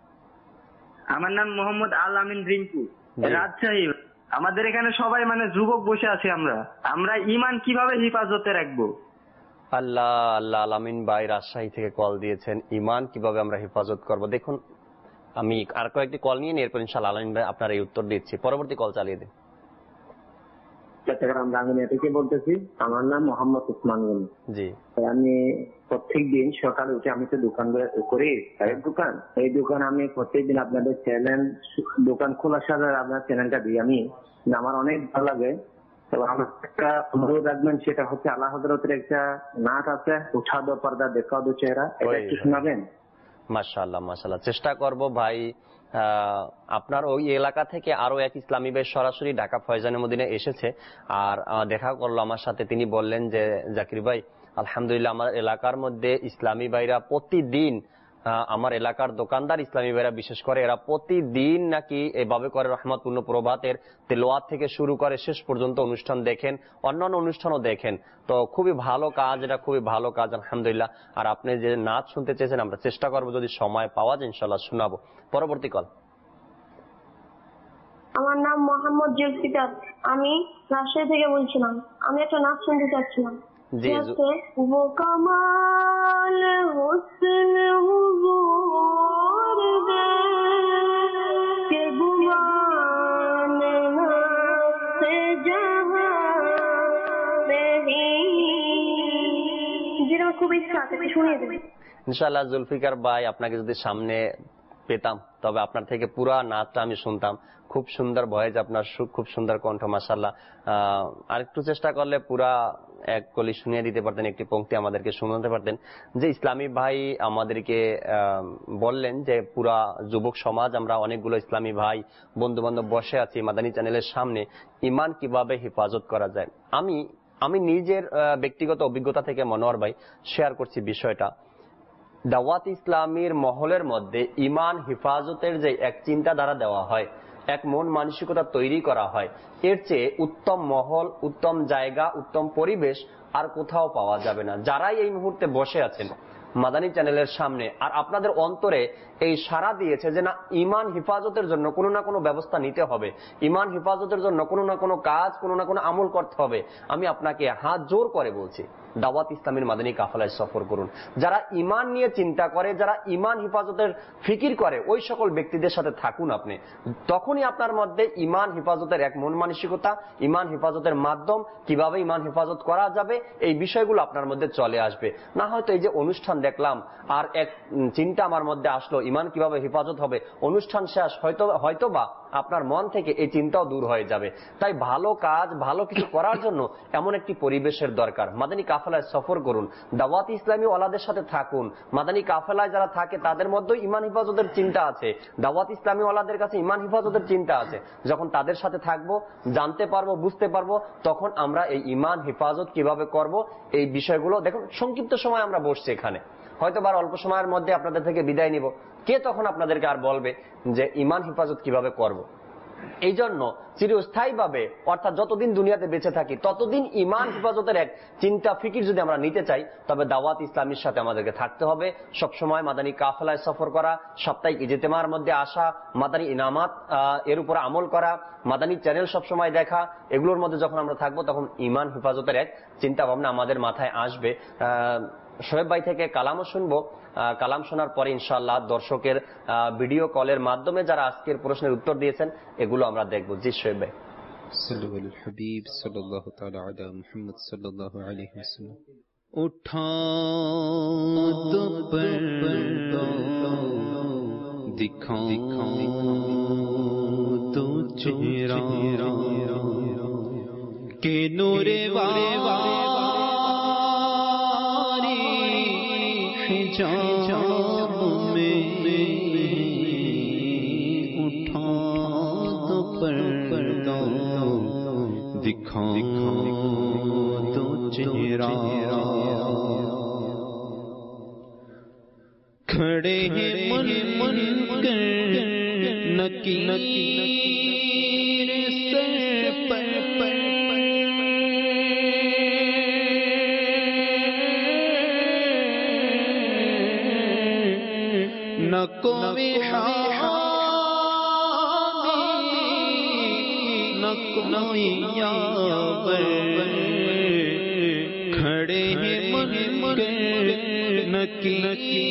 আমার নাম মোহাম্মদ আল আমিন রিঙ্কু, রাজশাহী। আমাদের এখানে সবাই মানে যুবক বসে আছে, আমরা আমরা ইমান কিভাবে হেফাজতে রাখবো? আল্লাহ আল্লাহ আলামিন ভাই রাজশাহী থেকে কল দিয়েছেন, ইমান কিভাবে আমরা হেফাজত করব। দেখুন, আমি আর কয়েকটি কল নিয়ে এরপর ইনশাআল্লাহ আলামিন ভাই আপনার এই উত্তর দিচ্ছি। পরবর্তী কল চালিয়ে দিন। চট্টগ্রাম রাঙ্গুনিয়া থেকে বলতেছি। আমার নাম মোহাম্মদ উসমান গনি। জি, আমি প্রত্যেক দিন সকালে উঠে আমি তো দোকান করি, চায়ের দোকান। এই দোকান আমি প্রত্যেক দিন আপনাদের চ্যানেল, দোকান খোলার সাথে আপনার চ্যানেলটা দিই আমি, আমার অনেক ভালো লাগে। আমার একটা অনুরোধ রাখবেন, সেটা হচ্ছে আল্লাহ হযরতের একটা নাচ আছে, উঠা দো পর্দা দেখা দো চেহারা, এটা একটু শোনাবেন? মাশাআল্লাহ মাশাআল্লাহ, চেষ্টা করব ভাই। আপনার ওই এলাকা থেকে আরো এক ইসলামী ভাই সরাসরি ঢাকা ফয়জানে মদিনা এসেছে আর দেখা করলো আমার সাথে। তিনি বললেন যে জাকির ভাই আলহামদুলিল্লাহ আমার এলাকার মধ্যে ইসলামী ভাইরা প্রতিদিন, আমার এলাকার দোকানদার ইসলামী ভাইরা বিশেষ করে এরা প্রতিদিন নাকি এভাবে করে রহমতপূর্ণ প্রভাতের তেলাওয়াত থেকে শুরু করে শেষ পর্যন্ত অনুষ্ঠান দেখেন, অন্যান্য অনুষ্ঠানও দেখেন। তো খুবই ভালো কাজ, এটা খুবই ভালো কাজ আলহামদুলিল্লাহ। আর আপনি যে নাচ শুনতে চেয়েছেন আমরা চেষ্টা করবো যদি সময় পাওয়া যায় ইনশাল্লাহ শোনাবো। পরবর্তী কল। আমার নাম মোহাম্মদ জুলফিকার, আমি রাজশাহী থেকে বলছিলাম। আমি একটা নাচ শুনতে চাচ্ছিলাম। জি वो कमाल हुस्न हुजूर दे के गुमान से जहां नहीं, যেটা খুব ইচ্ছা আছে শুনিয়ে দেবেন ইনশাআল্লাহ। জুলফিকার ভাই আপনাকে যদি সামনে পেতাম তবে আপনার থেকে পুরা নাচটা আমি শুনতাম। খুব সুন্দর ভয়েস আপনার, খুব সুন্দর কণ্ঠ মাশাআল্লাহ। আর একটু চেষ্টা করলে পুরা এক কলি শুনিয়ে দিতে পারতেন, একটি পংক্তি আমাদেরকে শোনাতে পারতেন। যে ইসলামী ভাই আমাদেরকে বললেন যে পুরা যুবক সমাজ আমরা অনেকগুলো ইসলামী ভাই বন্ধু বান্ধব বসে আছি মাদানী চ্যানেলের সামনে, ইমান কিভাবে হেফাজত করা যায়। আমি আমি নিজের ব্যক্তিগত অভিজ্ঞতা থেকে মনোয়ার ভাই শেয়ার করছি বিষয়টা। দাওয়াত ইসলামীর মহলের মধ্যে ইমান হেফাজতের যে এক চিন্তাধারা দেওয়া হয়, এক মন মানসিকতা তৈরি করা হয়, এর চেয়ে উত্তম মহল, উত্তম জায়গা, উত্তম পরিবেশ আর কোথাও পাওয়া যাবে না। যারাই এই মুহূর্তে বসে আছেন মাদানী চ্যানেলের সামনে আর আপনাদের অন্তরে এই সাড়া দিয়েছে যে না ইমান হেফাজতের জন্য কোনো না কোনো ব্যবস্থা নিতে হবে, ইমান হেফাজতের জন্য কোনো না কোনো কাজ, কোনো না কোনো আমল করতে হবে, আমি আপনাকে হাত জোর করে বলছি দাওয়াত ইসলামীর মাদানী কাফেলায় সফর করুন। যারা ইমান নিয়ে চিন্তা করে, যারা ইমান হেফাজতের ফিকির করে, ওই সকল ব্যক্তিদের সাথে থাকুন আপনি। তখনই আপনার মধ্যে ইমান হেফাজতের এক মন মানসিকতা, ইমান হেফাজতের মাধ্যম, কিভাবে ইমান হেফাজত করা যাবে এই বিষয়গুলো আপনার মধ্যে চলে আসবে। না হয়তো এই যে অনুষ্ঠান দেখলাম আর এক চিন্তা আমার মধ্যে আসলো ইমান কিভাবে হেফাজত হবে, অনুষ্ঠান শেষ হয়তো হয়তো বা আপনার মন থেকে এই চিন্তাও দূর হয়ে যাবে। তাই ভালো কাজ, ভালো কিছু করার জন্য এমন একটি পরিবেশের দরকার। মাদানী কাফেলায় সফর করুন, দাওয়াত ইসলামী ওয়ালাদের সাথে থাকুন। মাদানী কাফেলায় যারা থাকে তাদের মধ্যে ইমান হেফাজতের চিন্তা আছে, দাওয়াত ইসলামী ওয়ালাদের কাছে ইমান হেফাজতের চিন্তা আছে। যখন তাদের সাথে থাকবো, জানতে পারবো, বুঝতে পারবো, তখন আমরা এই ইমান হেফাজত কিভাবে করব এই বিষয়গুলো দেখুন। সংক্ষিপ্ত সময় আমরা বসছি এখানে, হয়তো বার অল্প সময়ের মধ্যে আপনাদের থেকে বিদায় নিব, কে তখন আপনাদেরকে আর বলবে যে ইমান হেফাজত কিভাবে করব। এই জন্য চিরস্থায়ী ভাবে অর্থাৎ যতদিন দুনিয়াতে বেঁচে থাকি ততদিন ইমান হেফাজতের এক চিন্তা ফিকির যদি আমরা নিতে চাই তবে দাওয়াত ইসলামীর সাথে আমাদেরকে থাকতে হবে। সবসময় মাদানী কাফেলায় সফর করা, সাপ্তাহিক ইজতেমার মধ্যে আসা, মাদানী ইনামাত এর উপর আমল করা, মাদানী চ্যানেল সবসময় দেখা, এগুলোর মধ্যে যখন আমরা থাকবো তখন ইমান হেফাজতের এক চিন্তা ভাবনা আমাদের মাথায় আসবে। শোয়েব ভাই থেকে কালামও শুনবো, কালাম শোনার পরে ইনশাআল্লাহ দর্শকের ভিডিও কলের মাধ্যমে যারা আজকের প্রশ্নের উত্তর দিয়েছেন এগুলো আমরা দেখবো। জি শোয়েব ভাই। সাল্লাল্লাহু আলাইহি হাবিব সাল্লাল্লাহু তাআলা আলা মুহাম্মদ সাল্লাল্লাহু আলাইহি ওয়াসাল্লাম। উঠা তো পর্দা দিখা তো চেহারা কে নূরে वारी हिजाब में उठा तो पर्दा दिखा तो चेहरा खड़े हैं मन मन कर नकी नकी सर पर पर नको में नको यावर खड़े हैं मन कर नकी नकी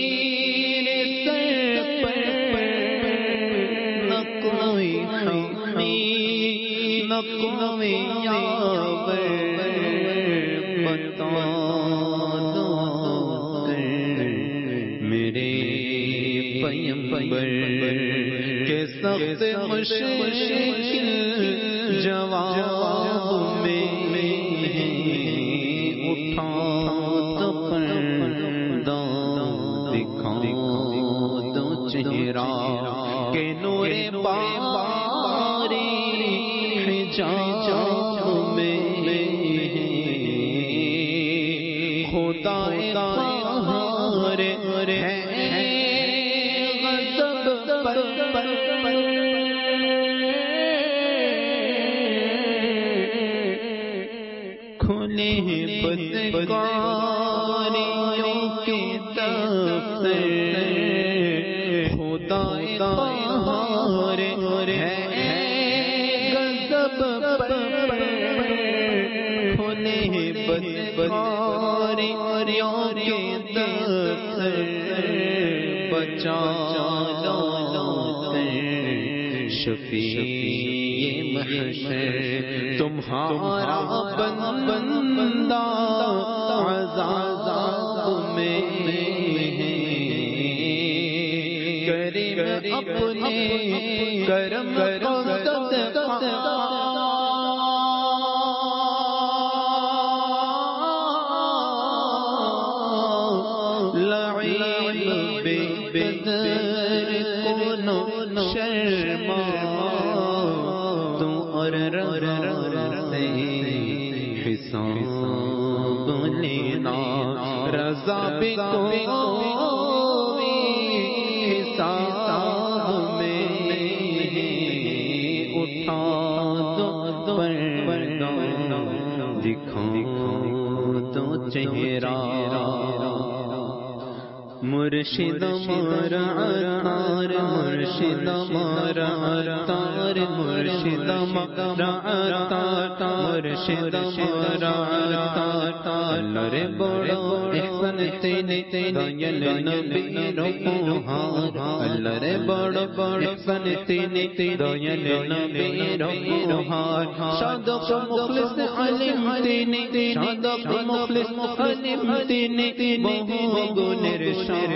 सर पर नको नको यावर बता दो मेरे पैगंबर के सख्त मुश्किल जवाब खुदाए क़हार है गज़ब पर खुले बदकारियों के दफ्तर खुदाए क़हार है गज़ब पर खुले बदकारियों के दफ्तर बचा लो शफीए महशर तुम्हारा बंदा अज़ाब में करीम अपने करम को सदका रज़ा को हिसाब में उठा दो पर्दा दिखा दो चेहरा मुर्शिद मारा तार मुर्शिद मारा तार मुर्शिद मारा तार मुर्शिद मारा तार लरे बड़ो इहसान तेने दयाल नबी रोहार लरे बड़ो इहसान तेने दयाल नबी रोहार सादक मुखलिस अलीम तेने सादक मुखलिस अलीम तेने बहु गुनेर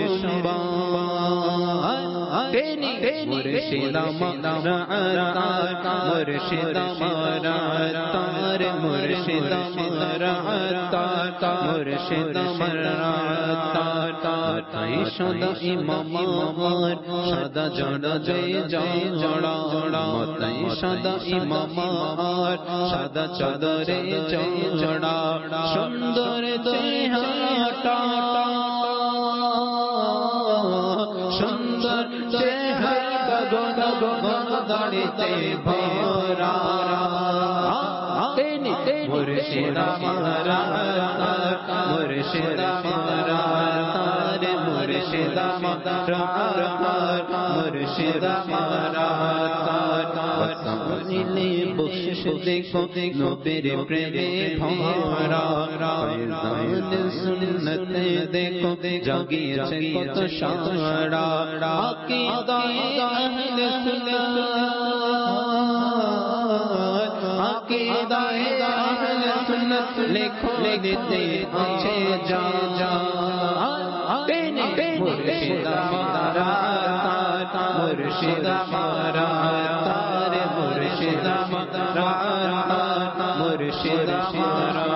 मुर्शिदा मारा मुर्शिदा मारा तार मुर्शिदा मारा मुर्शिदा मारा तार सदा इमाम सदा जड़ा जय जड़ा मताई सदा इमाम सदा चादरे जड़ा सुंदर चेहरा सुंदर चेहरा गगन गगन दाड़ीते भरा तेनी मुर्शिदा मारा मुर्शिदा मारा तारे मुर्शिदा मारा मुर्शिदा मारा बसानिले बख्शिश देखो नबीर प्रेमे भरा फैज़ान सुन्नत देखो जागिए कत शारा अकीदा अहले सुन्नत अकीदा अहले सुन्नत लिखो देते अच्छे जा जा तेने मुर्शिदा मारा मुर्शिदा मारा तारे मुर्शिदा मारा मुर्शिदा मारा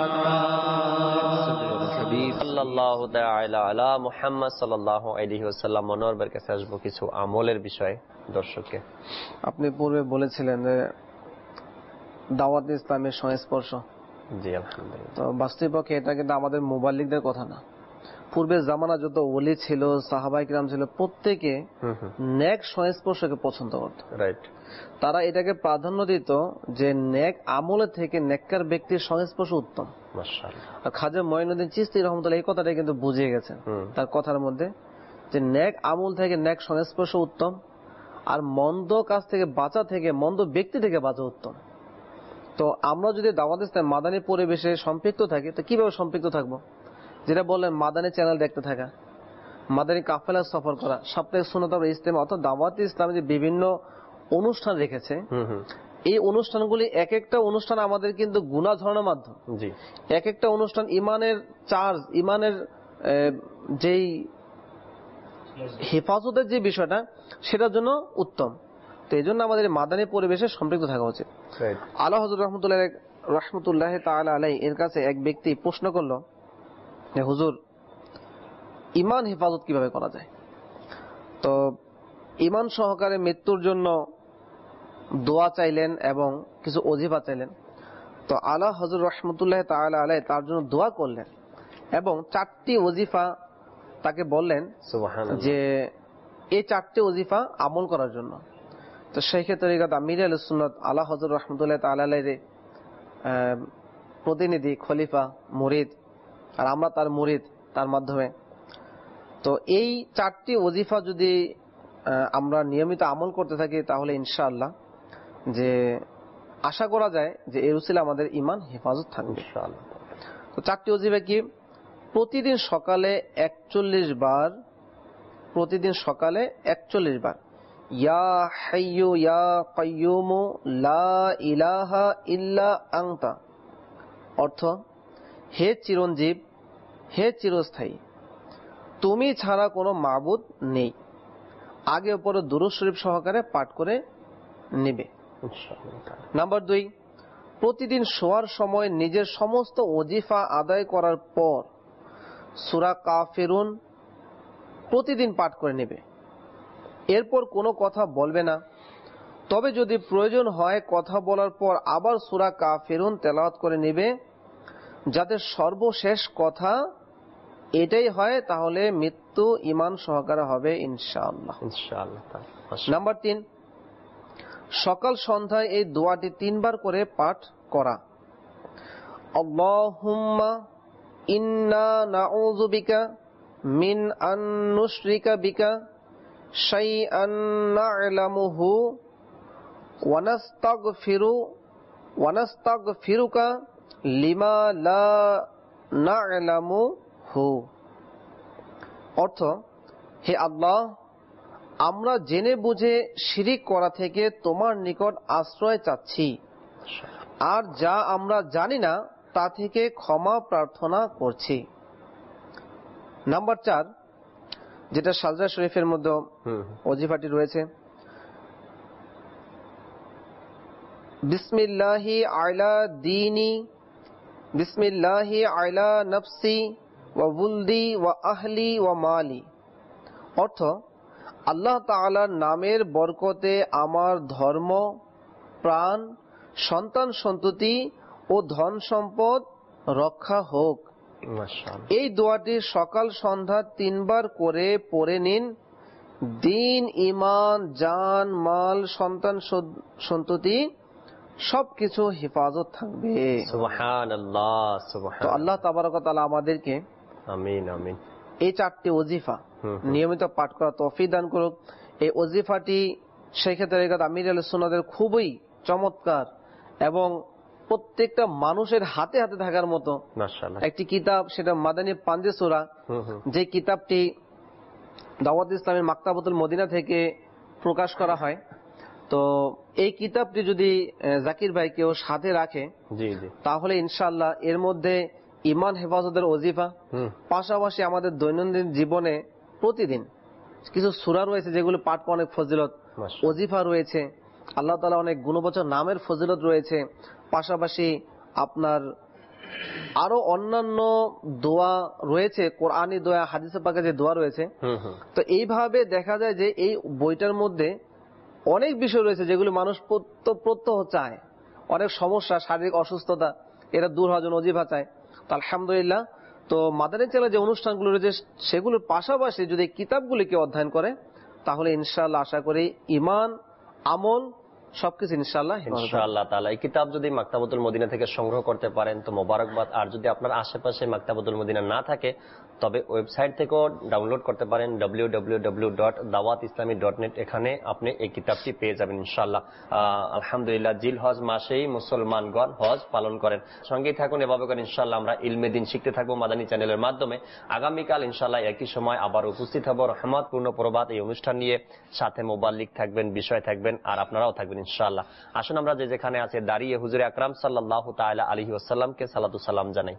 সাল্লাল্লাহু তাআলা আলা মুহাম্মদ সাল্লাল্লাহু আলাইহি ওয়াসাল্লাম। মনোয়ারবার কাছে আসবো কিছু আমলের বিষয়ে দর্শককে। আপনি পূর্বে বলেছিলেন যে দাওয়াত ইসলামের সংস্পর্শ। জি আলহামদুলিল্লাহ। তো বাস্তবিকপক্ষে এটা কিন্তু আমাদের মুবাল্লিগদের কথা না। পূর্বের জামানা যত ওলি ছিল সাহাবায়ে কিরাম ছিল প্রত্যেকে নেক সংস্পর্শকে পছন্দ করত। রাইট। তারা এটাকে প্রাধান্য দিত যে নেক আমলের থেকে নেককার ব্যক্তির সংস্পর্শ উত্তম। মাশাআল্লাহ। আর খাজা মঈনুদ্দিন চিশতি রহমাতুল্লাহ এই কথাটাই কিন্তু বুঝিয়ে গেছেন তার কথার মধ্যে যে নেক আমল থেকে নেক সংস্পর্শ উত্তম, আর মন্দ কাজ থেকে বাঁচা থেকে মন্দ ব্যক্তি থেকে বাঁচা উত্তম। তো আমরা যদি দাওয়াত ইসলাম মাদানী পরিবেশে সম্পৃক্ত থাকি তো কিভাবে সম্পৃক্ত থাকবো? যেটা বললেন মাদানী চ্যানেল দেখতে থাকা, মাদানী কাফেলা সফর করা, সাপ্তাহিক সুন্নাত ইজতেমা অর্থাৎ দাওয়াত ইসলামে যে বিভিন্ন অনুষ্ঠান রেখেছে এই অনুষ্ঠানগুলি এক একটা অনুষ্ঠান আমাদের কিন্তু গুনাহ ঝরানোর মাধ্যম। জি। এক একটা অনুষ্ঠান ইমানের চার্জ ইমানের যেই হেফাজতের যে বিষয়টা সেটার জন্য উত্তম। তো এই জন্য আমাদের মাদানী পরিবেশে সম্পৃক্ত থাকা উচিত। আলা হযরত রহমতুল্লাহ রহমতুল্লাহ তাআলা আলাইহি এর কাছে এক ব্যক্তি প্রশ্ন করলো যে হুজুর ইমান হেফাজত কিভাবে করা যায়? তো ইমান সহকারে মৃত্যুর জন্য দোয়া চাইলেন এবং কিছু ওজিফা চাইলেন। তো আলা হযরত রহমতুল্লাহ তাআলা আলাইহি তার জন্য দোয়া করলেন এবং চারটি ওজিফা তাকে বললেন যে এই চারটি ওজিফা আমল করার জন্য। তো শেখ তরিকত আমির আল সুন্নাত আলা হযরত রাহমাতুল্লাহ তাআলা আলাইহি প্রতিনিধি, খলিফা, মুরিদ, আর আমরা তার মুরিদ তার মাধ্যমে। তো এই চারটি ওজিফা যদি আমরা নিয়মিত আমল করতে থাকি তাহলে ইনশাআল্লাহ যে আশা করা যায় যে এর উসিলা আমাদের ঈমান হেফাজত থাকবে ইনশাআল্লাহ। তো চারটি ওজিফা কি? প্রতিদিন সকালে একচল্লিশ বার, প্রতিদিন সকালে একচল্লিশ বার ইয়া হাইয়ু ইয়া কাইয়ুমু লা ইলাহা ইল্লা আনতা, অর্থ হে চিরঞ্জীব, হে চিরস্থায়ী, তুমি ছাড়া কোনো মাবুদ নেই। আগে উপরে দুরূদ শরীফ সহকারে পাঠ করে নেবে। নাম্বার দুই, প্রতিদিন শোয়ার সময় নিজের সমস্ত ওজিফা আদায় করার পর সূরা কাফিরুন প্রতিদিন পাঠ করে নেবে। এরপর কোনো কথা বলবে না, তবে যদি প্রয়োজন হয় কথা বলার পর আবার সূরা কাফিরুন তেলাওয়াত করে নেবে, যাতে সর্বশেষ কথা এটাই হয়, তাহলে মৃত্যু ঈমান সহকারে হবে ইনশাআল্লাহ ইনশাআল্লাহ। নাম্বার তিন, সকাল সন্ধ্যায় এই দোয়াটি তিনবার করে পাঠ করা। আল্লাহুম্মা ইন্না নাউযু বিকা মিন আন নুশরিকা বিকা শাইআন না'লামুহু ওয়া নাস্তাগফিরু ওয়া নাস্তাগফিরুকা লিমা লা না'লামুহু। অর্থ, হে আল্লাহ, আমরা জেনে বুঝে শিরিক করা থেকে তোমার নিকট আশ্রয় চাচ্ছি, আর যা আমরা জানি না তা থেকে ক্ষমা প্রার্থনা করছি। নাম্বার চার, যেটা সাজদা শরীফের মধ্যে ওজিফাটি রয়েছে, বিসমিল্লাহি আলা দীনি বিসমিল্লাহি আলা নফসি ওয়া বুলদি ওয়া আহলি ওয়া মালি। অর্থ, আল্লাহ তাআলার নামের বরকতে আমার ধর্ম, প্রাণ, সন্তান সন্ততি ও ধন সম্পদ রক্ষা হোক। এই দোয়াটি সকাল সন্ধ্যা তিনবার করে পড়ে নিন। দিন, ঈমান, জান, মাল, সন্তান সন্ততি সবকিছু হেফাজত থাকবে। সুবহানাল্লাহ সুবহানাল্লাহ। তো আল্লাহ তাবারক ওয়া তাআলা আমাদেরকে আমিন আমিন এই চারটি ওজিফা নিয়মিত পাঠ করা তৌফিক দান করুক। এই ওজিফাটি শেখ তরিকত আমির আল সুন্নাতের খুবই চমৎকার এবং প্রত্যেকটা মানুষের হাতে হাতে থাকার মতো একটি কিতাব, সেটা মাদানী পাঞ্জে সূরা, যে কিতাবটি দাওয়াত ইসলামের মাকতাবাতুল মদিনা থেকে প্রকাশ করা হয়। তো এই কিতাবটি যদি জাকির ভাই কেউ সাথে রাখে তাহলে ইনশাআল্লাহ এর মধ্যে ঈমান হেফাজতের ওজিফা, পাশাপাশি আমাদের দৈনন্দিন জীবনে প্রতিদিন কিছু সূরা রয়েছে যেগুলো পাঠ করা অনেক ফজিলত, ওজিফা রয়েছে, আল্লাহ তাআলা অনেক গুণবাচক নামের ফজিলত রয়েছে, পাশাপাশি আপনার আরো অন্যান্য দোয়া রয়েছে, কোরআনী দোয়া, হাদিসে পাকে যে দোয়া রয়েছে। তো এইভাবে দেখা যায় যে এই বইটার মধ্যে অনেক বিষয় রয়েছে যেগুলো মানুষ প্রত্যহ চায়, অনেক সমস্যা, শারীরিক অসুস্থতা, এরা দূর হওয়ার জন্য ওজিফা চায়। তো আলহামদুলিল্লাহ, তো মাদানী চ্যানেলে যে অনুষ্ঠানগুলো রয়েছে সেগুলোর পাশাপাশি যদি কিতাবগুলিকে অধ্যয়ন করে তাহলে ইনশাআল্লাহ আশা করি ঈমান, আমল সবকিছু ইনশাআল্লাহ ইনশাআল্লাহ তাআলা। এই কিতাব যদি মাকতাবাতুল মদিনা থেকে সংগ্রহ করতে পারেন তো মোবারকবাদ। আর যদি আপনার আশেপাশে মাকতাবাতুল মদিনা না থাকে তবে ওয়েবসাইট থেকেও ডাউনলোড করতে পারেন ডব্লিউ ডব্লিউ ডব্লিউ ডট দাওয়াত ইসলামী ডট নেট। এখানে আপনি এই কিতাবটি পেয়ে যাবেন ইনশাআল্লাহ। আলহামদুলিল্লাহ, জিল হজ মাসেই মুসলমানগণ হজ পালন করেন। সঙ্গেই থাকুন, এভাবে করে ইনশাআল্লাহ আমরা ইলমে দিন শিখতে থাকবো মাদানী চ্যানেলের মাধ্যমে। আগামীকাল ইনশাআল্লাহ একই সময় আবার উপস্থিত হব রহমতপূর্ণ প্রভাত এই অনুষ্ঠান নিয়ে। সাথে মুবাল্লিগ থাকবেন, বিষয় থাকবেন, আর আপনারাও থাকবেন ইনশাআল্লাহ। আসুন আমরা যে যেখানে আছে দাঁড়িয়ে হুজুরে আকরাম সাল্লাল্লাহু তাআলা আলাইহি ওয়াসাল্লামকে সালাতু সালাম জানাই।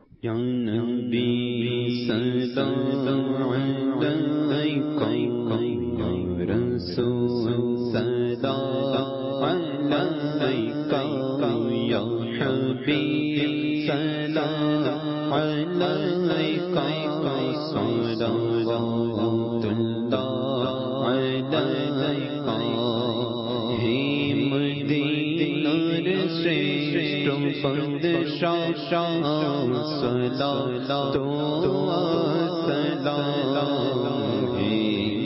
শ্রেষ্ঠ बंदिशां सलातो सलाम हे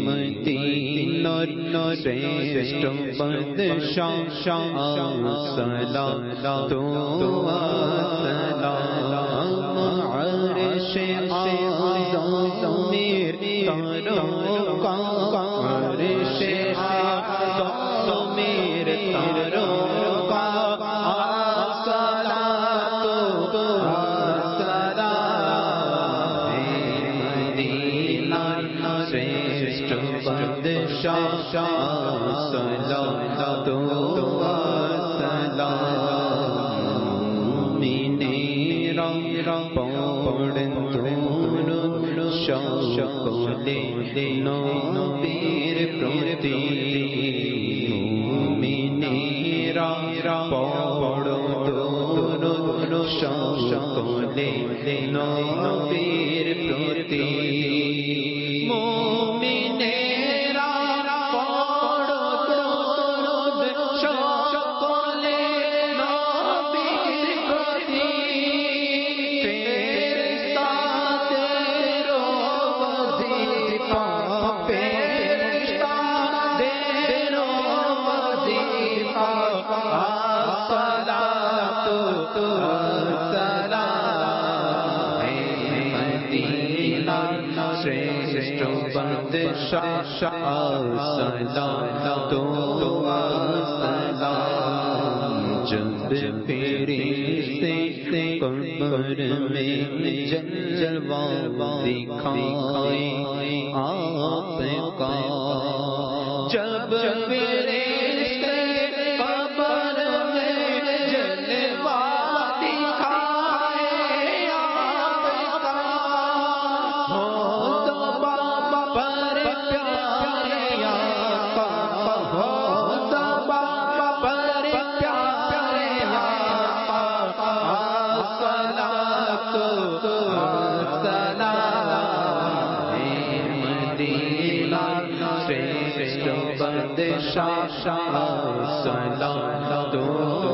मदीना श्रेष्ठ बंदिशां सलातो सलाम अर्शे आज़म मेरे तारों का अर्शे आज़म मेरे तारों का सलातो सलाम हे मदीना श्रेष्ठ बंदिशां सलातो সকলে নবীর প্রতি মুমিনেরা পড়ো দরুদ সকলে নবীর প্রতি মুমিনেরা পড়ো দরুদ সকলে নবীর প্রতি श्रेष्ठ बंदिशां सलातो सलाम जब फरिश्ते कब्र में जलवा दिखाए आपका जब फरिश्ते कब्र में जलवा सलातो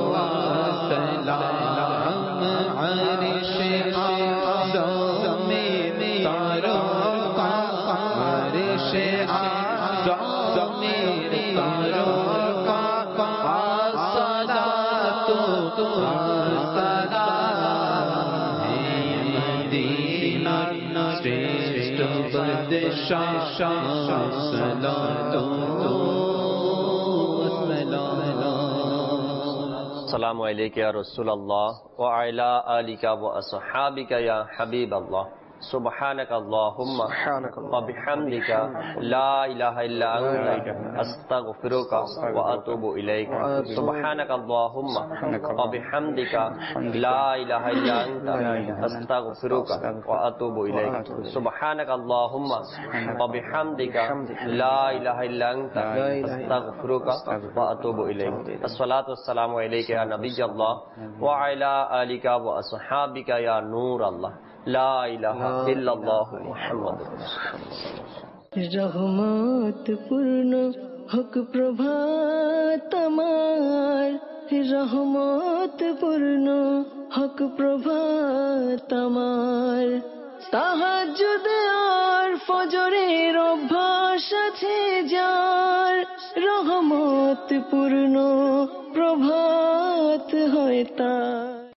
सलाम अर्शे आज़म मेरे तारों का अर्शे आज़म मेरे तारों का सलातो सलाम हे मदीना श्रेष्ठ बंदिशां सलातो अस्सलामु अलैका या रसूल अल्लाह व अला आलिका व अस्हाबिका या हबीब अल्लाह सुब्हानक अल्लाहुम्मा व बिहम्दिका ला इलाहा इल्ला अंता अस्तगफिरुका व अतूबु इलैक सुब्हानक अल्लाहुम्मा व बिहम्दिका ला इलाहा इल्ला अंता अस्तगफिरुका व अतूबु इलैक सुब्हानक अल्लाहुम्मा व बिहम्दिका ला इलाहा इल्ला अंता अस्तगफिरुका व अतूबु इलैक अस्सलातु वस्सलामु अलैका या नबी अल्लाह व अला आलिका व अस्हाबिका या नूर अल्लाह ला इलाहा इल्लल्लाह मुहम्मदुर रासूलुल्लाह। रहमत पूर्ण हक प्रभात আমার रहमत पूर्ण हक प्रभात আমার তাহাজ্জুদ আর ফজরের অভ্যাস আছে যার রহমত পূর্ণ প্রভাত হয় তার।